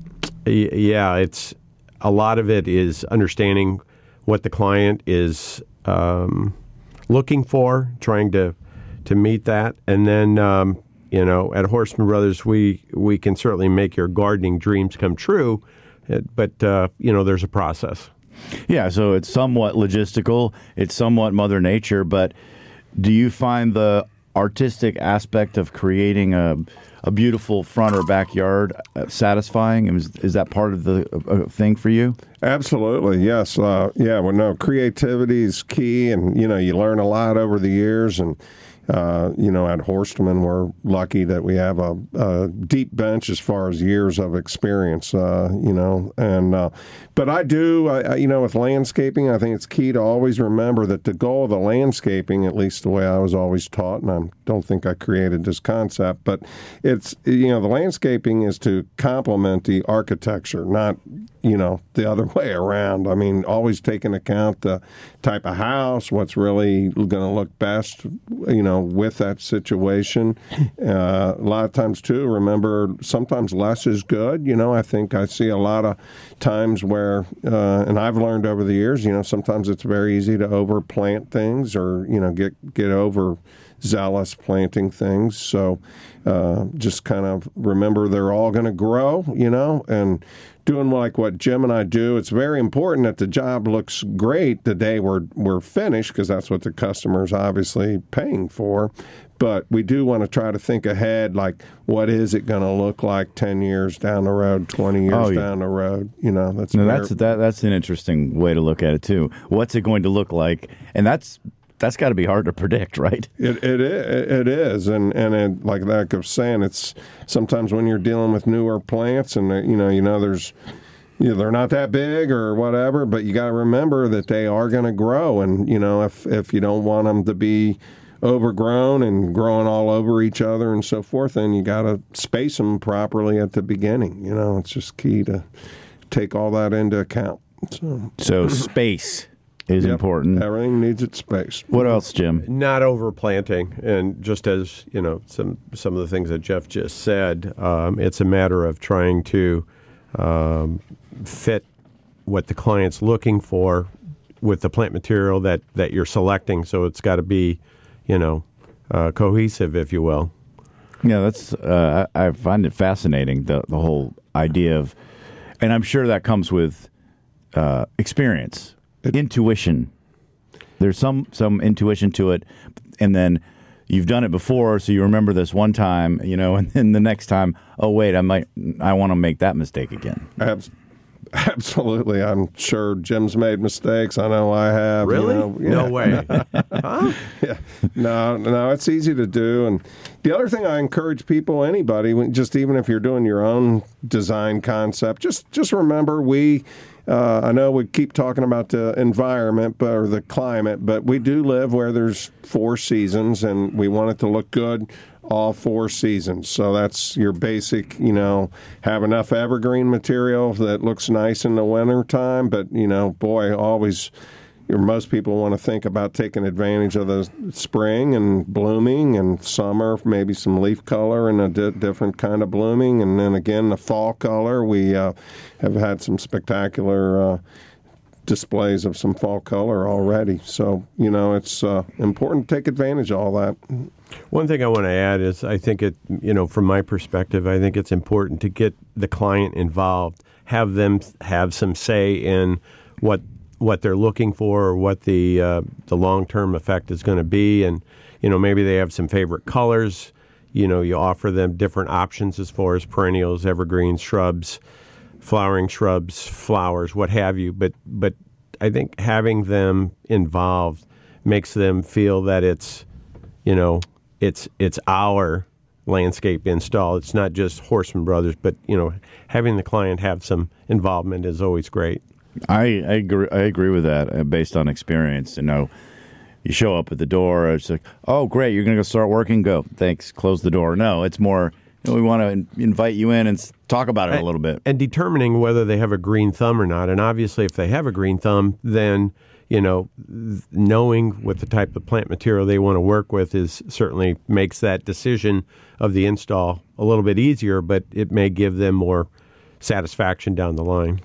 y- yeah, it's a lot of it is understanding what the client is um, looking for, trying to to meet that. And then, um, you know, at Horstman Brothers, we, we can certainly make your gardening dreams come true, but, uh, you know, there's a process. Yeah, so it's somewhat logistical, it's somewhat Mother Nature, but do you find the artistic aspect of creating a, a beautiful front or backyard satisfying? Is, is that part of the uh, thing for you? Absolutely, yes. Uh, yeah, well, no, creativity is key, and, you know, you learn a lot over the years, and Uh, you know, at Horstman, we're lucky that we have a, a deep bench as far as years of experience, uh, you know. And uh, but I do, I, you know, with landscaping, I think it's key to always remember that the goal of the landscaping, at least the way I was always taught, and I don't think I created this concept, but it's, you know, the landscaping is to complement the architecture, not, you know, the other way around. I mean, always take into account the type of house, what's really going to look best, you know, with that situation. Uh, a lot of times, too, remember, sometimes less is good. You know, I think I see a lot of times where, uh, and I've learned over the years, you know, sometimes it's very easy to overplant things or, you know, get, get over zealous planting things. So uh, just kind of remember they're all going to grow, you know, and doing like what Jim and I do, it's very important that the job looks great the day we're we're finished, because that's what the customer's obviously paying for. But we do want to try to think ahead, like, what is it going to look like ten years down the road, twenty years oh, yeah. down the road? You know, that's no, that's that, that's an interesting way to look at it too. What's it going to look like? And that's that's got to be hard to predict, right? It it it is, and and it, like that I was saying, it's sometimes when you're dealing with newer plants, and you know, you know, there's, you know, they're not that big or whatever, but you got to remember that they are going to grow, and you know, if if you don't want them to be overgrown and growing all over each other and so forth, then you got to space them properly at the beginning. You know, it's just key to take all that into account. So, so space is yep, important. Everything needs its space. What else, Jim? Not overplanting, and just as you know, some some of the things that Jeff just said, um, it's a matter of trying to um, fit what the client's looking for with the plant material that, that you're selecting. So it's got to be, you know, uh, cohesive, if you will. Yeah, that's. Uh, I, I find it fascinating, the the whole idea of, and I'm sure that comes with uh, experience. Intuition. There's some some intuition to it, and then you've done it before, so you remember this one time, you know, and then the next time, oh wait, I might, I want to make that mistake again. Abs- absolutely, I'm sure Jim's made mistakes. I know I have. Really? You know, yeah. No way. Huh? Yeah. No, no, it's easy to do. And the other thing I encourage people, anybody, just even if you're doing your own design concept, just just remember we. Uh, I know we keep talking about the environment but, or the climate, but we do live where there's four seasons, and we want it to look good all four seasons. So that's your basic, you know, have enough evergreen material that looks nice in the wintertime, but, you know, boy, always... Most people want to think about taking advantage of the spring and blooming, and summer, maybe some leaf color and a di- different kind of blooming. And then again, the fall color. We uh, have had some spectacular uh, displays of some fall color already. So, you know, it's uh, important to take advantage of all that. One thing I want to add is I think it, you know, from my perspective, I think it's important to get the client involved, have them have some say in what what they're looking for, or what the uh, the long-term effect is going to be. And, you know, maybe they have some favorite colors. You know, you offer them different options as far as perennials, evergreens, shrubs, flowering shrubs, flowers, what have you. But but I think having them involved makes them feel that it's, you know, it's it's our landscape install. It's not just Horstman Brothers, but, you know, having the client have some involvement is always great. I, I agree. I agree with that uh, based on experience. You know, you show up at the door. It's like, oh, great, you're going to go start working. Go, thanks. Close the door. No, it's more. You know, we want to in- invite you in and s- talk about it and, a little bit. And determining whether they have a green thumb or not. And obviously, if they have a green thumb, then you know, th- knowing what the type of plant material they want to work with is certainly makes that decision of the install a little bit easier. But it may give them more satisfaction down the line.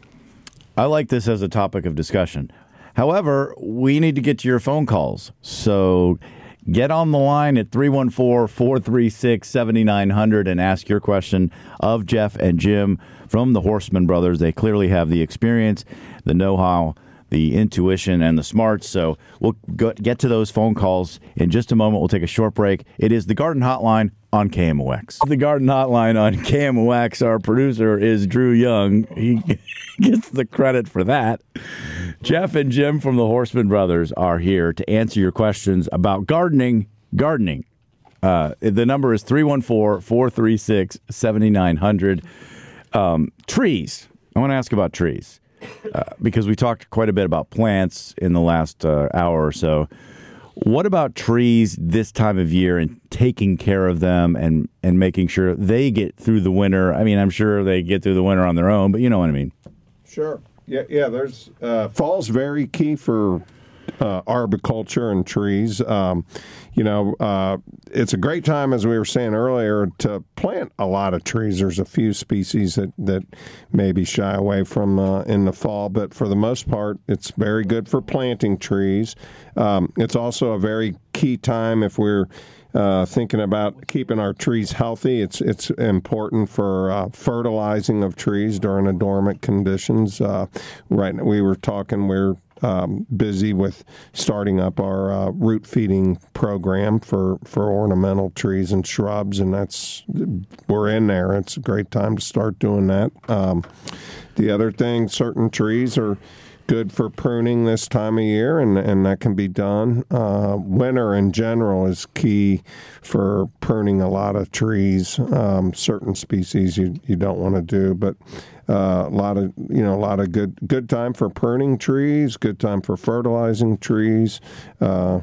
I like this as a topic of discussion. However, we need to get to your phone calls. So get on the line at three one four, four three six, seven nine zero zero and ask your question of Jeff and Jim from the Horstman Brothers. They clearly have the experience, the know-how, the intuition, and the smarts. So we'll go, get to those phone calls in just a moment. We'll take a short break. It is the Garden Hotline on K M O X. The Garden Hotline on K M O X. Our producer is Drew Young. He gets the credit for that. Jeff and Jim from the Horstman Brothers are here to answer your questions about gardening. Gardening. Uh, the number is three one four, four three six, seven nine zero zero. Um, trees. I want to ask about trees. Uh, because we talked quite a bit about plants in the last uh, hour or so. What about trees this time of year and taking care of them and, and making sure they get through the winter? I mean, I'm sure they get through the winter on their own, but you know what I mean. Sure. Yeah, yeah. There's uh, fall's very key for uh, arboriculture and trees. Um, you know, uh, it's a great time, as we were saying earlier, to plant a lot of trees. There's a few species that, that maybe shy away from uh, in the fall, but for the most part, it's very good for planting trees. Um, it's also a very key time if we're Uh, thinking about keeping our trees healthy. It's it's important for uh, fertilizing of trees during the dormant conditions. Uh, right now, we were talking, we're um, busy with starting up our uh, root feeding program for, for ornamental trees and shrubs, and that's we're in there. It's a great time to start doing that. Um, the other thing, certain trees are good for pruning this time of year, and, and that can be done. Uh, winter in general is key for pruning a lot of trees. Um, certain species you, you don't want to do, but uh, a lot of you know a lot of good good time for pruning trees. Good time for fertilizing trees. Uh,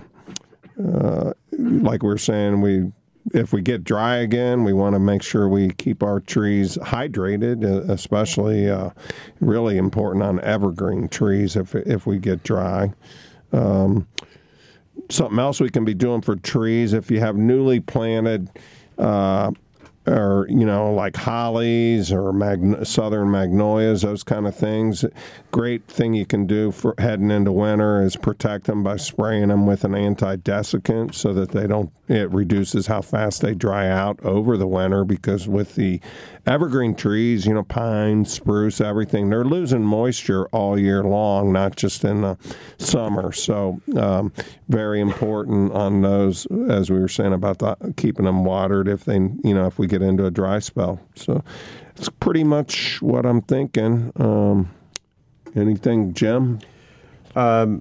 uh, like we were saying, we. If we get dry again, we want to make sure we keep our trees hydrated, especially uh, really important on evergreen trees if if we get dry. Um, something else we can be doing for trees, if you have newly planted uh, or, you know, like hollies or mag- southern magnolias, those kind of things. Great thing you can do for heading into winter is protect them by spraying them with an anti-desiccant so that they don't, it reduces how fast they dry out over the winter, because with the evergreen trees, you know, pine, spruce, everything, they're losing moisture all year long, not just in the summer. So um, very important on those, as we were saying about the, keeping them watered if they, you know, if we get into a dry spell. So it's pretty much what I'm thinking. Um, anything, Jim? Um,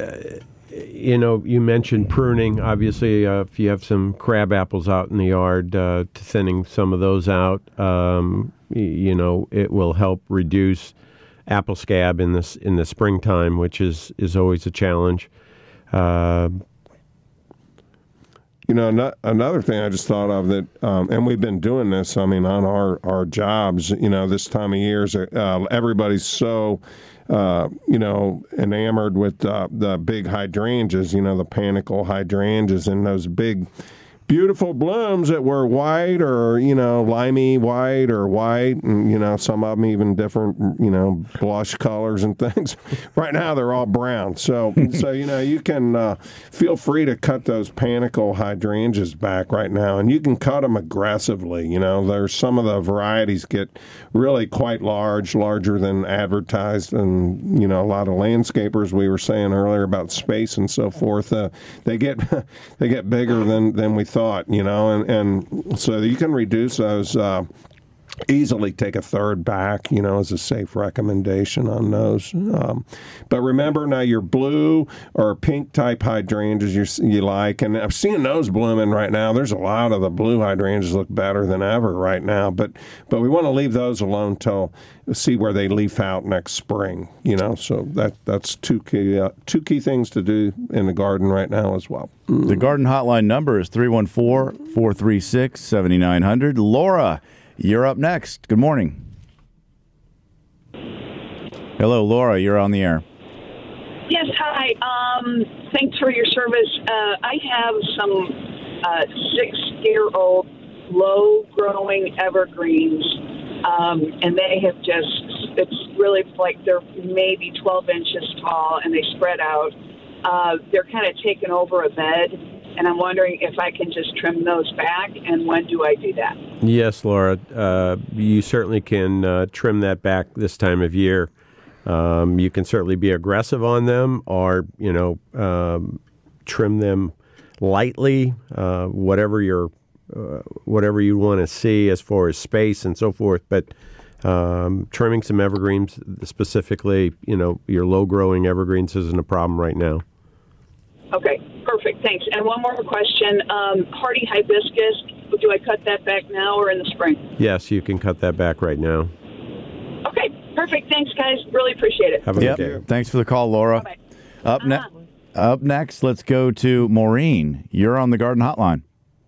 you know, you mentioned pruning. Obviously, uh, if you have some crab apples out in the yard, uh, thinning some of those out, um, you know, it will help reduce apple scab in this in the springtime, which is, is always a challenge. Uh, You know, not, another thing I just thought of that, um, and we've been doing this, I mean, on our, our jobs, you know, this time of year, uh, everybody's so, uh, you know, enamored with uh, the big hydrangeas, you know, the panicle hydrangeas and those big, beautiful blooms that were white or, you know, limey white or white, and, you know, some of them even different, you know, blush colors and things. Right now they're all brown. So, so you know, you can uh, feel free to cut those panicle hydrangeas back right now, and you can cut them aggressively. You know, there's some of the varieties get really quite large, larger than advertised, and, you know, a lot of landscapers, we were saying earlier about space and so forth, uh, they get they get bigger than, than we thought. Thought, you know, and, and so you can reduce those uh, easily take a third back, you know, as a safe recommendation on those. Um, but remember, now your blue or pink type hydrangeas you, you like, and I'm seeing those blooming right now. There's a lot of the blue hydrangeas look better than ever right now, but but we want to leave those alone till see where they leaf out next spring, you know. So that that's two key uh, two key things to do in the garden right now as well. The garden hotline number is three one four, four three six, seven nine zero zero. Laura, you're up next. Good morning. Hello, Laura. You're on the air. Yes, hi. Um, thanks for your service. Uh, I have some uh, six-year-old low-growing evergreens, um, and they have just, it's really like they're maybe twelve inches tall, and they spread out. Uh, they're kind of taking over a bed. And I'm wondering if I can just trim those back, and when do I do that? Yes, Laura, uh, you certainly can uh, trim that back this time of year. Um, you can certainly be aggressive on them, or you know, um, trim them lightly, uh, whatever your uh, whatever you want to see as far as space and so forth. But um, trimming some evergreens, specifically, you know, your low-growing evergreens, isn't a problem right now. Okay, perfect. Thanks. And one more question. Um, hardy hibiscus, do I cut that back now or in the spring? Yes, you can cut that back right now. Okay, perfect. Thanks, guys. Really appreciate it. Have a Yep. good day. Thanks for the call, Laura. Bye-bye. Up, ne- Uh-huh. up next, let's go to Maureen. You're on the garden hotline.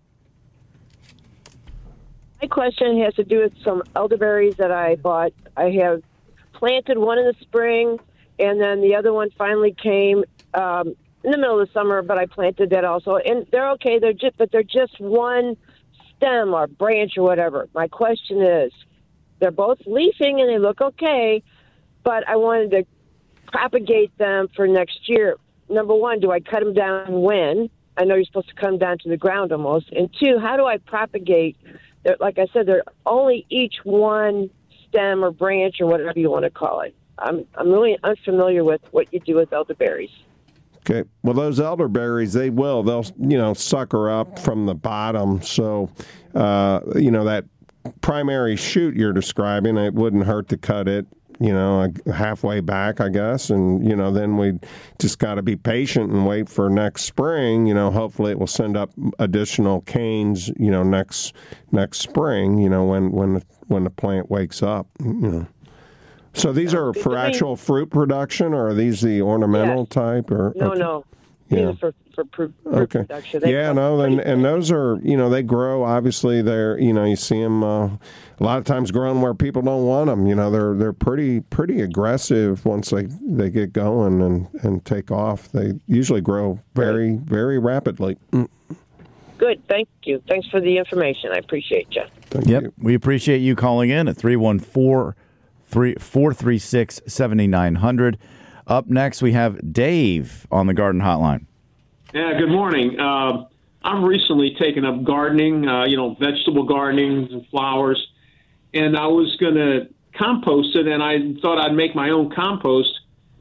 My question has to do with some elderberries that I bought. I have planted one in the spring, and then the other one finally came um, in the middle of the summer, but I planted that also. And they're okay, they're just, but they're just one stem or branch or whatever. My question is, they're both leafing and they look okay, but I wanted to propagate them for next year. Number one, do I cut them down when? I know you're supposed to cut them down to the ground almost. And two, how do I propagate? They're, like I said, they're only each one stem or branch or whatever you want to call it. I'm I'm really unfamiliar with what you do with elderberries. Okay. Well, those elderberries, they will. They'll, you know, sucker up from the bottom. So, uh, you know, that primary shoot you're describing, it wouldn't hurt to cut it, you know, halfway back, I guess. And, you know, then we just got to be patient and wait for next spring. You know, hopefully it will send up additional canes, you know, next next spring, you know, when, when, the, when the plant wakes up, you know. So these are for actual fruit production, or are these the ornamental Yes. type? Or No, okay. no. These Yeah. are for, for fruit Okay. production. They Yeah, grow no, and, pretty and big. those are, you know, they grow. Obviously, they're, you know, you see them uh, a lot of times growing where people don't want them. You know, they're they're pretty pretty aggressive once they, they get going and, and take off. They usually grow very very rapidly. Mm. Good. Thank you. Thanks for the information. I appreciate you. Thank Yep. you. We appreciate you calling in at three one four, four three six, seven nine zero zero. Up next, we have Dave on the garden hotline. Yeah, good morning. Uh, I've recently taken up gardening, uh, you know, vegetable gardening and flowers, and I was going to compost it, and I thought I'd make my own compost.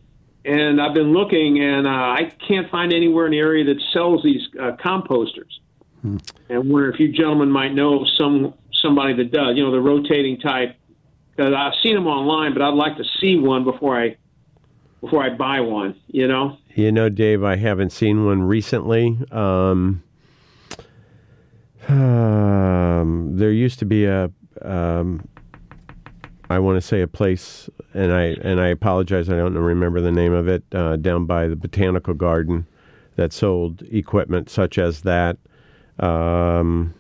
And I've been looking, and uh, I can't find anywhere in the area that sells these uh, composters. Hmm. And I wonder if you gentlemen might know some somebody that does, you know, the rotating type. Because I've seen them online, but I'd like to see one before I before I buy one, you know? You know, Dave, I haven't seen one recently. Um, um, there used to be a, um, I want to say a place, and I and I apologize, I don't remember the name of it, uh, down by the Botanical Garden that sold equipment such as that. Um,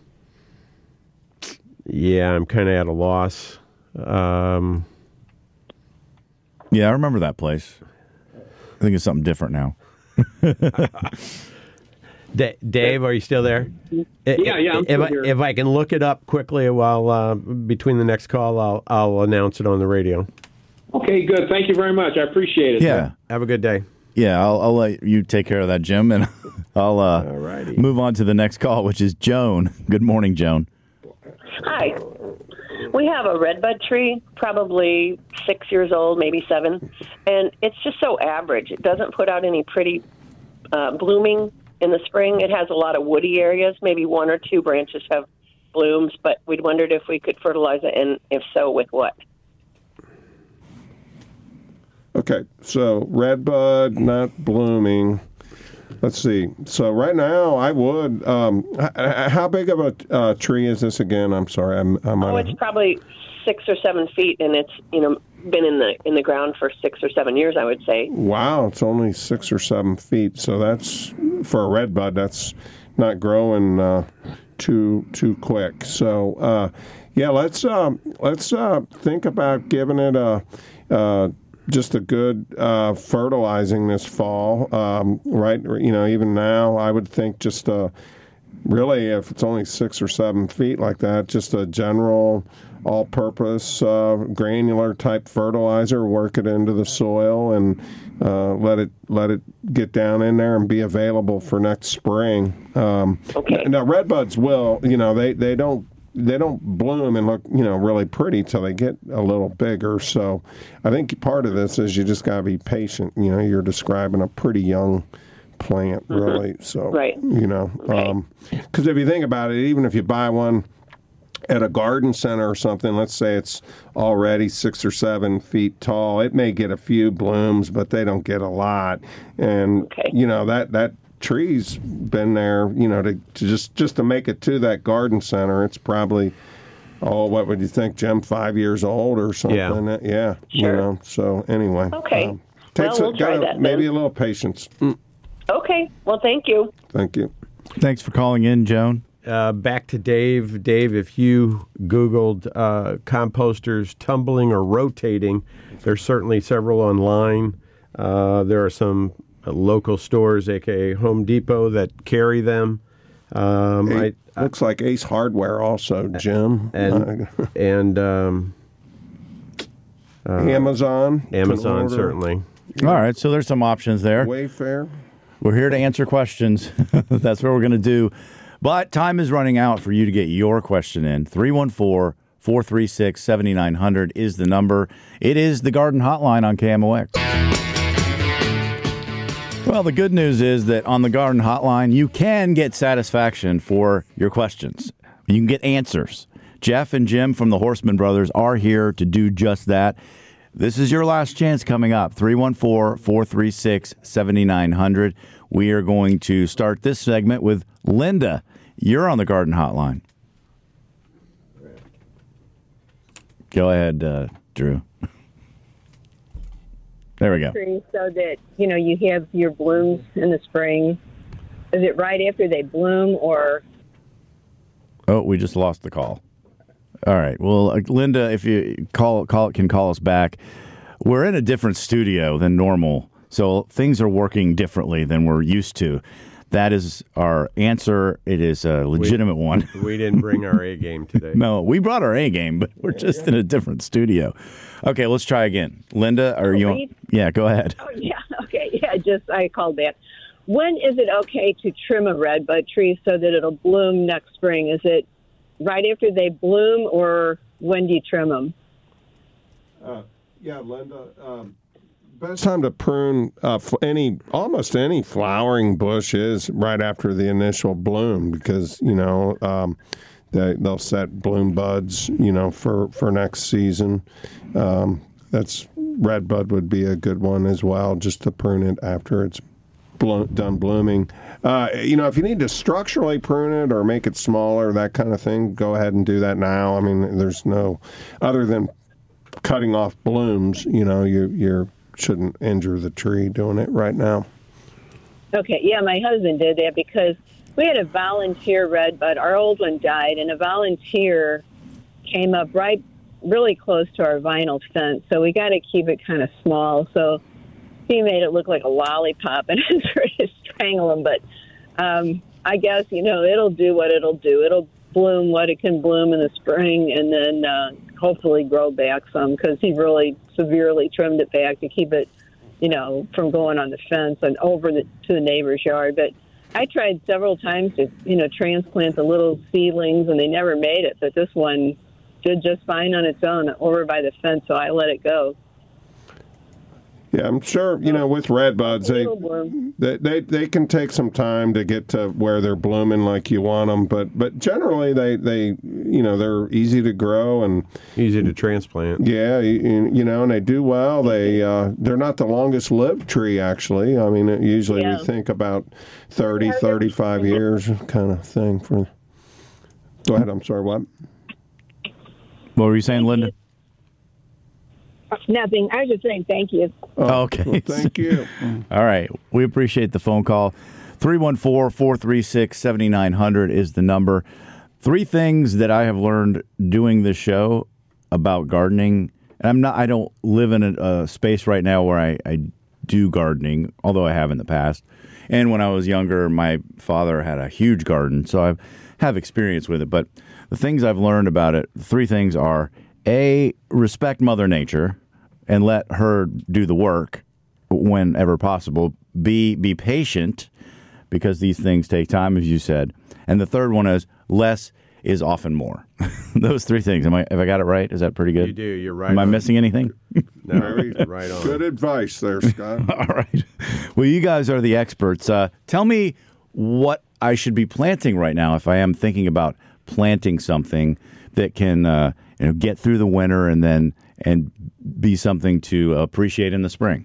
yeah, I'm kind of at a loss. Um, Yeah, I remember that place. I think it's something different now. D- Dave, are you still there? Yeah, yeah, I'm if still I, here. If I can look it up quickly while uh, between the next call, I'll I'll announce it on the radio. Okay, good. Thank you very much. I appreciate it. Yeah. Have a good day. Yeah, I'll, I'll let you take care of that, Jim, and I'll uh, Alrighty. move on to the next call, which is Joan. Good morning, Joan. Hi. We have a redbud tree, probably six years old, maybe seven, and it's just so average. It doesn't put out any pretty uh, blooming in the spring. It has a lot of woody areas. Maybe one or two branches have blooms, but we wondered if we could fertilize it, and if so, with what? Okay, so redbud not blooming. Let's see. So right now, I would. Um, h- how big of a uh, tree is this again? I'm sorry. I'm. I'm Oh, it's probably six or seven feet, and it's you know been in the in the ground for six or seven years, I would say. Wow, it's only six or seven feet. So that's for a redbud. That's not growing uh, too too quick. So uh, yeah, let's uh, let's uh, think about giving it a. Uh, just a good uh, fertilizing this fall, um, right? You know, even now, I would think just a, really, if it's only six or seven feet like that, just a general all-purpose uh, granular type fertilizer, work it into the soil and uh, let it let it get down in there and be available for next spring. Um, okay. Now, redbuds will, you know, they, they don't they don't bloom and look, you know, really pretty till they get a little bigger. So I think part of this is you just got to be patient. You know, you're describing a pretty young plant, really. Mm-hmm. So, right. you know, because um, if you think about it, even if you buy one at a garden center or something, let's say it's already six or seven feet tall, it may get a few blooms, but they don't get a lot. And, okay. you know, that, that, tree's been there, you know, to, to just just to make it to that garden center. It's probably, oh, what would you think, Jim? Five years old or something? Yeah, yeah. Sure. You know. So anyway, okay. Um, takes well, we'll a, try gotta, that. Maybe then. a little patience. Mm. Okay. Well, thank you. Thank you. Thanks for calling in, Joan. Uh, back to Dave. Dave, if you Googled uh, composters tumbling or rotating, there's certainly several online. Uh, there are some Uh, local stores, aka Home Depot, that carry them. Um, Hey, I, looks like Ace Hardware also, Jim. and and um, uh, Amazon. Amazon can order. certainly. All right, so there's some options there. Wayfair. We're here to answer questions. That's what we're going to do. But time is running out for you to get your question in. three one four, four three six, seven nine zero zero is the number. It is the Garden Hotline on K M O X. Well, the good news is that on the Garden Hotline, you can get satisfaction for your questions. You can get answers. Jeff and Jim from the Horseman Brothers are here to do just that. This is your last chance coming up. three one four, four three six, seven nine zero zero. We are going to start this segment with Linda. You're on the Garden Hotline. Go ahead, uh, Drew. There we go. So that, you know, you have your blooms in the spring. Is it right after they bloom or? Oh, we just lost the call. All right. Well, uh, Linda, if you call, call can call us back. We're in a different studio than normal, so things are working differently than we're used to. That is our answer. It is a legitimate we, one. We didn't bring our A game today. No, we brought our A game, but we're just in a different studio. Okay, let's try again. Linda, are Oh, you? wait. Yeah, go ahead. Oh, yeah. Okay. Yeah, just I called that. When is it okay to trim a redbud tree so that it'll bloom next spring? Is it right after they bloom, or when do you trim them? Uh, yeah, Linda. Um, best time to prune uh, f- any almost any flowering bush is right after the initial bloom, because you know um, they they'll set bloom buds, you know, for for next season. Um, that's redbud would be a good one as well, just to prune it after it's blo- done blooming. Uh, you know, if you need to structurally prune it or make it smaller, that kind of thing, go ahead and do that now. I mean, there's no other than cutting off blooms, you know, you you shouldn't injure the tree doing it right now. Okay, yeah, my husband did that because we had a volunteer redbud. Our old one died, and a volunteer came up right really close to our vinyl fence, so we got to keep it kind of small. So he made it look like a lollipop, and I was ready to strangle him. But um, I guess, you know, it'll do what it'll do. It'll bloom what it can bloom in the spring, and then uh, hopefully grow back some, because he really severely trimmed it back to keep it, you know, from going on the fence and over the, to the neighbor's yard. But I tried several times to, you know, transplant the little seedlings, and they never made it. But this one did just fine on its own over by the fence, so I let it go. Yeah, I'm sure, you know, with red buds, they, they they they can take some time to get to where they're blooming like you want them, but but generally they, they you know, they're easy to grow and easy to transplant. Yeah, you, you know, and they do well. They uh, they're not the longest lived tree, actually. I mean, usually Yeah. we think about thirty, thirty-five years kind of thing for. Go ahead. I'm sorry. What? What were you saying, Linda? Nothing. I was just saying thank you. Oh, okay. Well, thank you. All right. We appreciate the phone call. three one four, four three six, seven nine zero zero is the number. Three things that I have learned doing this show about gardening. And I'm not, I don't live in a, a space right now where I, I do gardening, although I have in the past. And when I was younger, my father had a huge garden, so I have experience with it. But the things I've learned about it, three things are, A, respect Mother Nature and let her do the work whenever possible. B, be patient because these things take time, as you said. And the third one is less is often more. Those three things. Am I? Have I got it right? Is that pretty good? You do. You're right. Am I on. missing anything? No, Very right on. Good advice there, Scott. All right. Well, you guys are the experts. Uh, tell me what I should be planting right now if I am thinking about planting something that can uh, you know, get through the winter and then and be something to appreciate in the spring.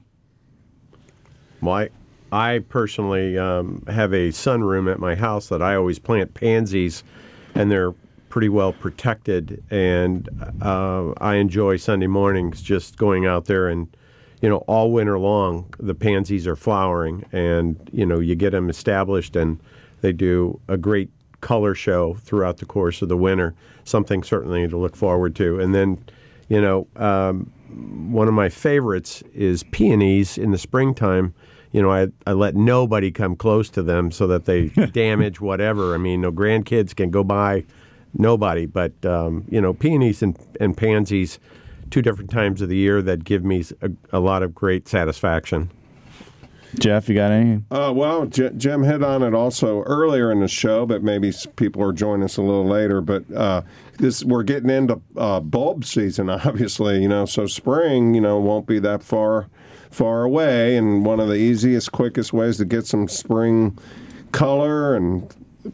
Well, I, I personally um, have a sunroom at my house that I always plant pansies, and they're pretty well protected. And uh, I enjoy Sunday mornings just going out there and, you know, all winter long, the pansies are flowering, and, you know, you get them established, and they do a great color show throughout the course of the winter, something certainly to look forward to. And then, you know, um, one of my favorites is peonies in the springtime. You know, I, I let nobody come close to them so that they damage whatever. I mean, no grandkids can go by, nobody. But, um, you know, peonies and, and pansies, two different times of the year that give me a, a lot of great satisfaction. Jeff, you got any? Uh, well, J- Jim hit on it also earlier in the show, but maybe s- people are joining us a little later. But uh, this we're getting into uh, bulb season, obviously, you know, so spring, you know, won't be that far far away. And one of the easiest, quickest ways to get some spring color and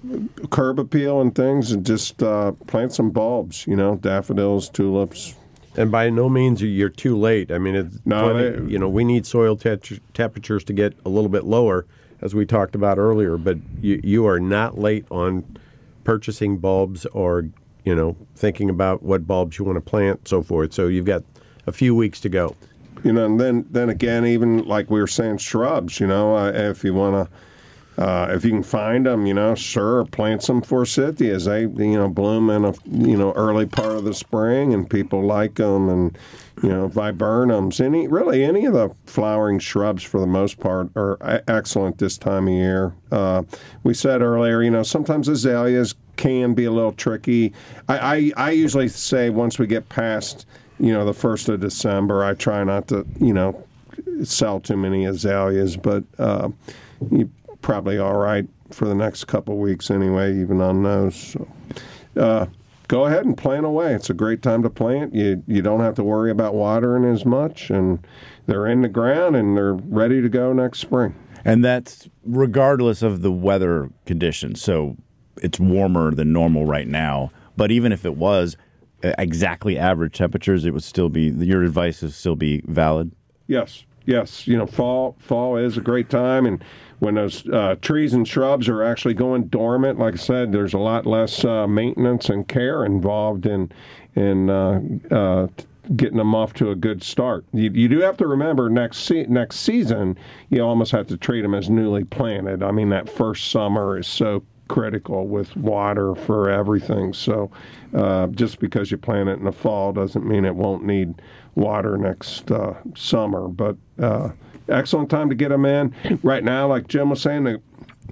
curb appeal and things is just uh, plant some bulbs, you know, daffodils, tulips. And by no means you're too late. I mean, it's No, plenty- they- you know, we need soil te- temperatures to get a little bit lower, as we talked about earlier. But you you are not late on purchasing bulbs or, you know, thinking about what bulbs you want to plant, so forth. So you've got a few weeks to go. You know, and then, then again, even like we were saying, shrubs, you know, uh, if you want to, uh, if you can find them, you know, sure, plant some forsythias. They, you know, bloom in a, you know, early part of the spring, and people like them, and, you know, viburnums, any, really any of the flowering shrubs for the most part are a- excellent this time of year. Uh, we said earlier, you know, sometimes azaleas can be a little tricky. I, I, I usually say once we get past, you know, the first of December, I try not to, you know, sell too many azaleas, but uh, you probably all right for the next couple weeks anyway, even on those. So, uh, go ahead and plant away. It's a great time to plant. You you don't have to worry about watering as much, and they're in the ground and they're ready to go next spring. And that's regardless of the weather conditions. So it's warmer than normal right now. But even if it was exactly average temperatures, it would still be, your advice would still be valid? Yes, yes. You know, fall fall is a great time, and when those uh, trees and shrubs are actually going dormant, like I said, there's a lot less uh, maintenance and care involved in in uh, uh, getting them off to a good start. You, you do have to remember next se- next season, you almost have to treat them as newly planted. I mean, that first summer is so critical with water for everything. So uh, just because you plant it in the fall doesn't mean it won't need water next uh, summer. But uh, excellent time to get them in. Right now, like Jim was saying, the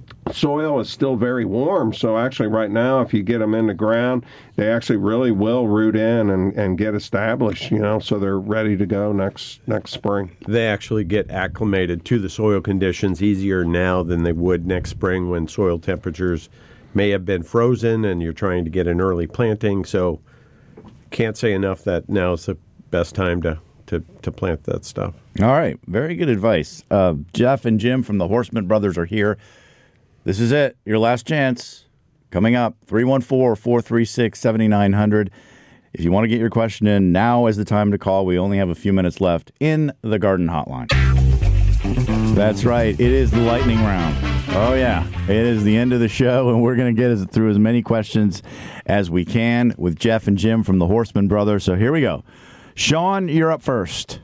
soil is still very warm. So actually right now, if you get them in the ground, they actually really will root in and, and get established, you know, so they're ready to go next next spring. They actually get acclimated to the soil conditions easier now than they would next spring when soil temperatures may have been frozen and you're trying to get an early planting. So can't say enough that now is the best time to, to, to plant that stuff. All right. Very good advice. Uh, Jeff and Jim from the Horseman Brothers are here. This is it. Your last chance. Coming up, three one four, four three six, seven nine zero zero. If you want to get your question in, now is the time to call. We only have a few minutes left in the Garden Hotline. That's right. It is the lightning round. Oh, yeah. It is the end of the show, and we're going to get as, through as many questions as we can with Jeff and Jim from the Horseman Brothers. So here we go. Sean, you're up first.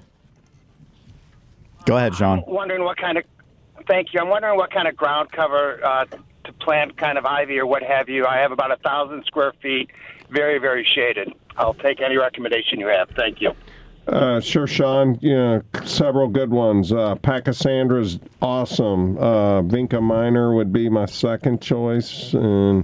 Go ahead, Sean. I'm wondering what kind of, thank you. I'm wondering what kind of ground cover uh, to plant, kind of ivy or what have you. I have about a thousand square feet, very, very shaded. I'll take any recommendation you have. Thank you. Uh, sure, Sean. You know, several good ones. Uh, Pachyssandra's awesome. Uh, Vinca minor would be my second choice, and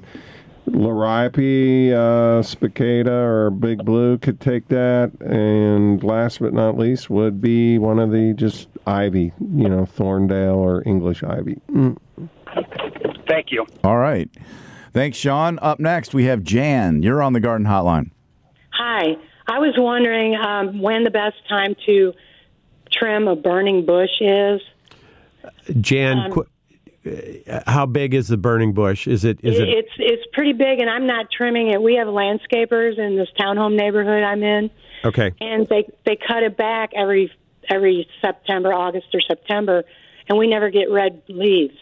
Liriope, uh, Spicata, or Big Blue could take that. And last but not least would be one of the just ivy, you know, Thorndale or English ivy. Mm. Thank you. All right. Thanks, Sean. Up next, we have Jan. You're on the Garden Hotline. Hi. I was wondering um, when the best time to trim a burning bush is. Jan, Um, qu- uh, how big is the burning bush? Is it? Is it? It's it's pretty big, and I'm not trimming it. We have landscapers in this townhome neighborhood I'm in, Okay. and they they cut it back every every September, August, or September, and we never get red leaves.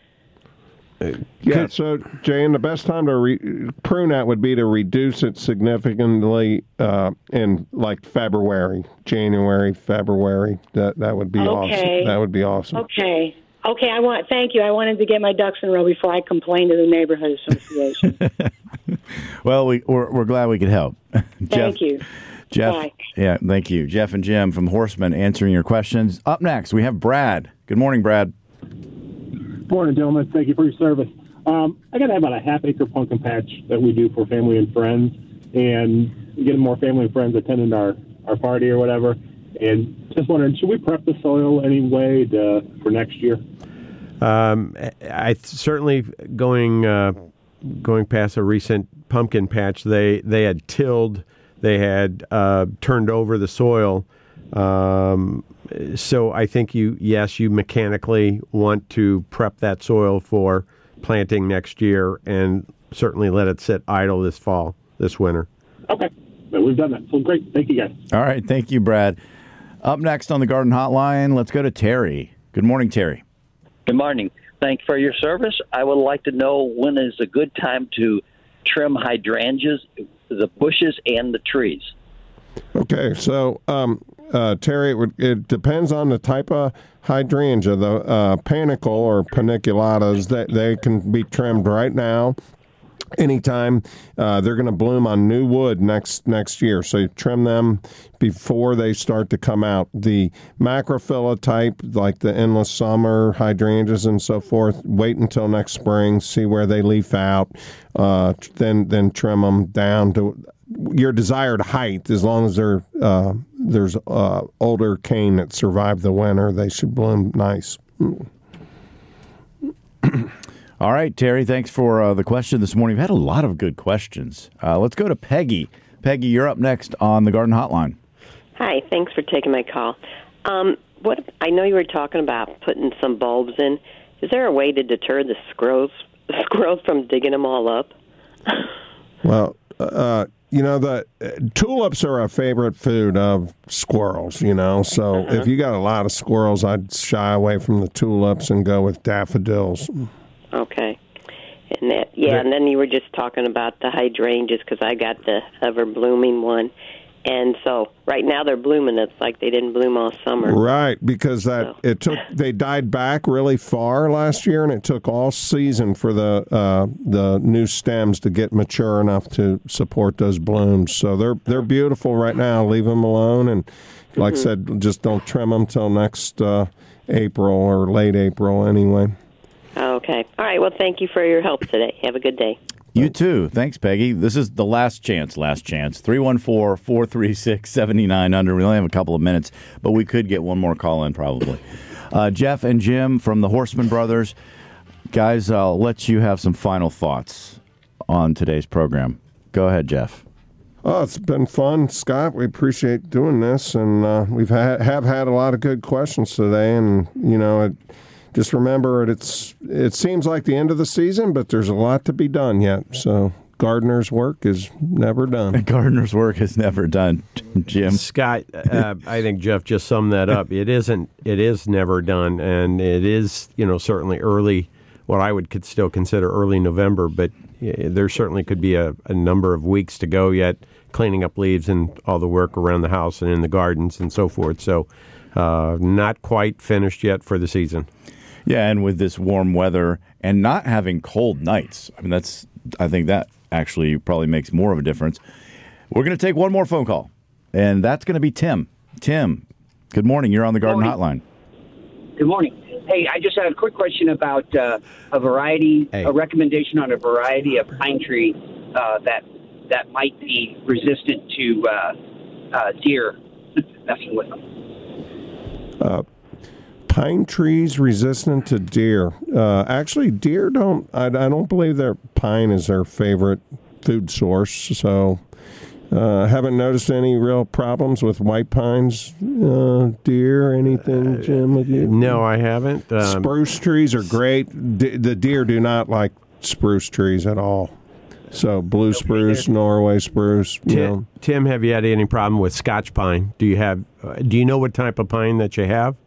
Yeah, so, Jane, the best time to re- prune that would be to reduce it significantly uh, in, like, February, January, February. That that would be Okay. awesome. That would be awesome. Okay. Okay, I want. Thank you. I wanted to get my ducks in a row before I complain to the neighborhood association. Well, we, we're, we're glad we could help. Thank you. Jeff, Bye. yeah, thank you. Jeff and Jim from Horseman answering your questions. Up next, we have Brad. Good morning, Brad. Morning, gentlemen. Thank you for your service. Um, I got about a half acre pumpkin patch that we do for family and friends, and getting more family and friends attending our, our party or whatever. And just wondering, should we prep the soil anyway to, for next year? Um, I certainly going uh, going past a recent pumpkin patch. They they had tilled, they had uh, turned over the soil. Um, so I think you yes you mechanically want to prep that soil for planting next year, and certainly let it sit idle this fall, this winter. Okay, but we've done that. So great. Thank you, guys. All right, thank you, Brad. Up next on the Garden Hotline, let's go to Terry. Good morning, Terry. Good morning. Thank you for your service. I would like to know when is a good time to trim hydrangeas, the bushes, and the trees. Okay, so um, uh, Terry, it, would, it depends on the type of hydrangea. The uh, panicle or paniculatas, that they can be trimmed right now. Anytime uh, they're going to bloom on new wood next next year, so you trim them before they start to come out. The macrophylla type, like the endless summer hydrangeas and so forth, wait until next spring, see where they leaf out, uh, then then trim them down to your desired height. As long as they're uh, there's uh, older cane that survived the winter, they should bloom nice. All right, Terry, thanks for uh, the question this morning. We've had a lot of good questions. Uh, let's go to Peggy. Peggy, you're up next on the Garden Hotline. Hi, thanks for taking my call. Um, what I know you were talking about putting some bulbs in. Is there a way to deter the squirrels, the squirrels from digging them all up? Well, uh, you know, the uh, tulips are a favorite food of squirrels, you know. So Uh-huh. if you got a lot of squirrels, I'd shy away from the tulips and go with daffodils. Okay. And that, yeah, and then you were just talking about the hydrangeas because I got the ever blooming one, and so right now they're blooming. It's like they didn't bloom all summer. Right, because that it took they died back really far last year, and it took all season for the uh, the new stems to get mature enough to support those blooms. So they're they're beautiful right now. Leave them alone, and like I Mhm. said, just don't trim them till next uh, April or late April anyway. Okay. All right. Well, thank you for your help today. Have a good day. You too. Thanks, Peggy. This is the last chance, last chance. three one four, four three six, seven nine zero zero. We only have a couple of minutes, but we could get one more call in probably. Uh, Jeff and Jim from the Horseman Brothers. Guys, I'll let you have some final thoughts on today's program. Go ahead, Jeff. Oh, it's been fun, Scott. We appreciate doing this, and uh, we've had, have had a lot of good questions today. And you know, it, just remember, it, it's it seems like the end of the season, but there's a lot to be done yet. So, gardener's work is never done. Gardener's work is never done, Jim. Scott, uh, I think Jeff just summed that up. It isn't. It is never done, and it is, you know, certainly early. What I would could still consider early November, but there certainly could be a, a number of weeks to go yet, cleaning up leaves and all the work around the house and in the gardens and so forth. So uh, not quite finished yet for the season. Yeah, and with this warm weather and not having cold nights, I mean, that's I think that actually probably makes more of a difference. We're going to take one more phone call, and that's going to be Tim. Tim, good morning. You're on the Garden Hotline. Good morning. Hey, I just had a quick question about uh, a variety, hey. a recommendation on a variety of pine tree uh, that that might be resistant to uh, uh, deer messing with them. Uh, pine trees resistant to deer. Uh, actually, deer don't. I, I don't believe their pine is their favorite food source. So, uh, haven't noticed any real problems with white pines, uh, deer, anything, Jim? With you? No, I haven't. Um, spruce trees are great. D- the deer do not like spruce trees at all. So blue spruce, Norway spruce. You Tim, know. Tim, have you had any problem with Scotch pine? Do you have? Uh, do you know what type of pine that you have?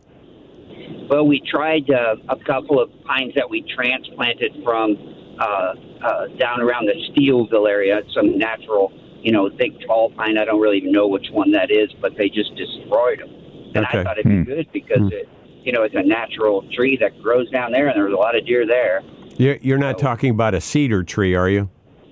Well, we tried uh, a couple of pines that we transplanted from uh, uh, down around the Steelville area, some natural, you know, big tall pine. I don't really even know which one that is, but they just destroyed them. And Okay. I thought it'd be Hmm. good because, Hmm. it, you know, it's a natural tree that grows down there, and there's a lot of deer there. You're, you're not talking about a cedar tree, are you?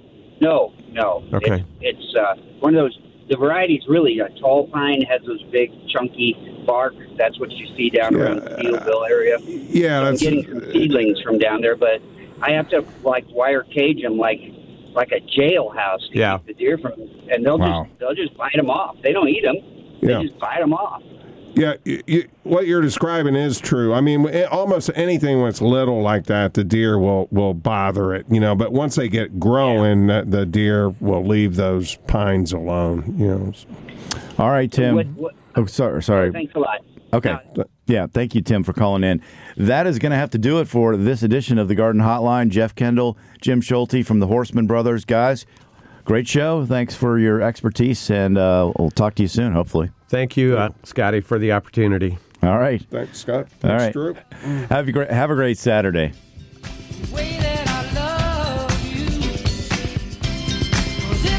No, no. Okay. It's, it's uh, one of those, the variety's really a tall pine, has those big, chunky bark. That's what you see down around the Steelville area. Yeah, So I'm that's- getting some seedlings from down there, but I have to, like, wire cage them like like a jailhouse to Yeah. keep the deer from, and they'll Wow. just they'll just bite them off. They don't eat them. They Yeah. just bite them off. Yeah, you, you, what you're describing is true. I mean, it, almost anything that's little like that, the deer will, will bother it, you know. But once they get growing, the, the deer will leave those pines alone, you know. All right, Tim. What- what- oh, sorry. Sorry. Thanks a lot. Okay. Yeah, thank you, Tim, for calling in. That is going to have to do it for this edition of the Garden Hotline. Jeff Kendall, Jim Schulte from the Horseman Brothers. Guys, great show. Thanks for your expertise, and uh, we'll talk to you soon, hopefully. Thank you, uh, Scotty, for the opportunity. All right. Thanks, Scott. All Thanks, right. Drew. Have a great, have a great Saturday.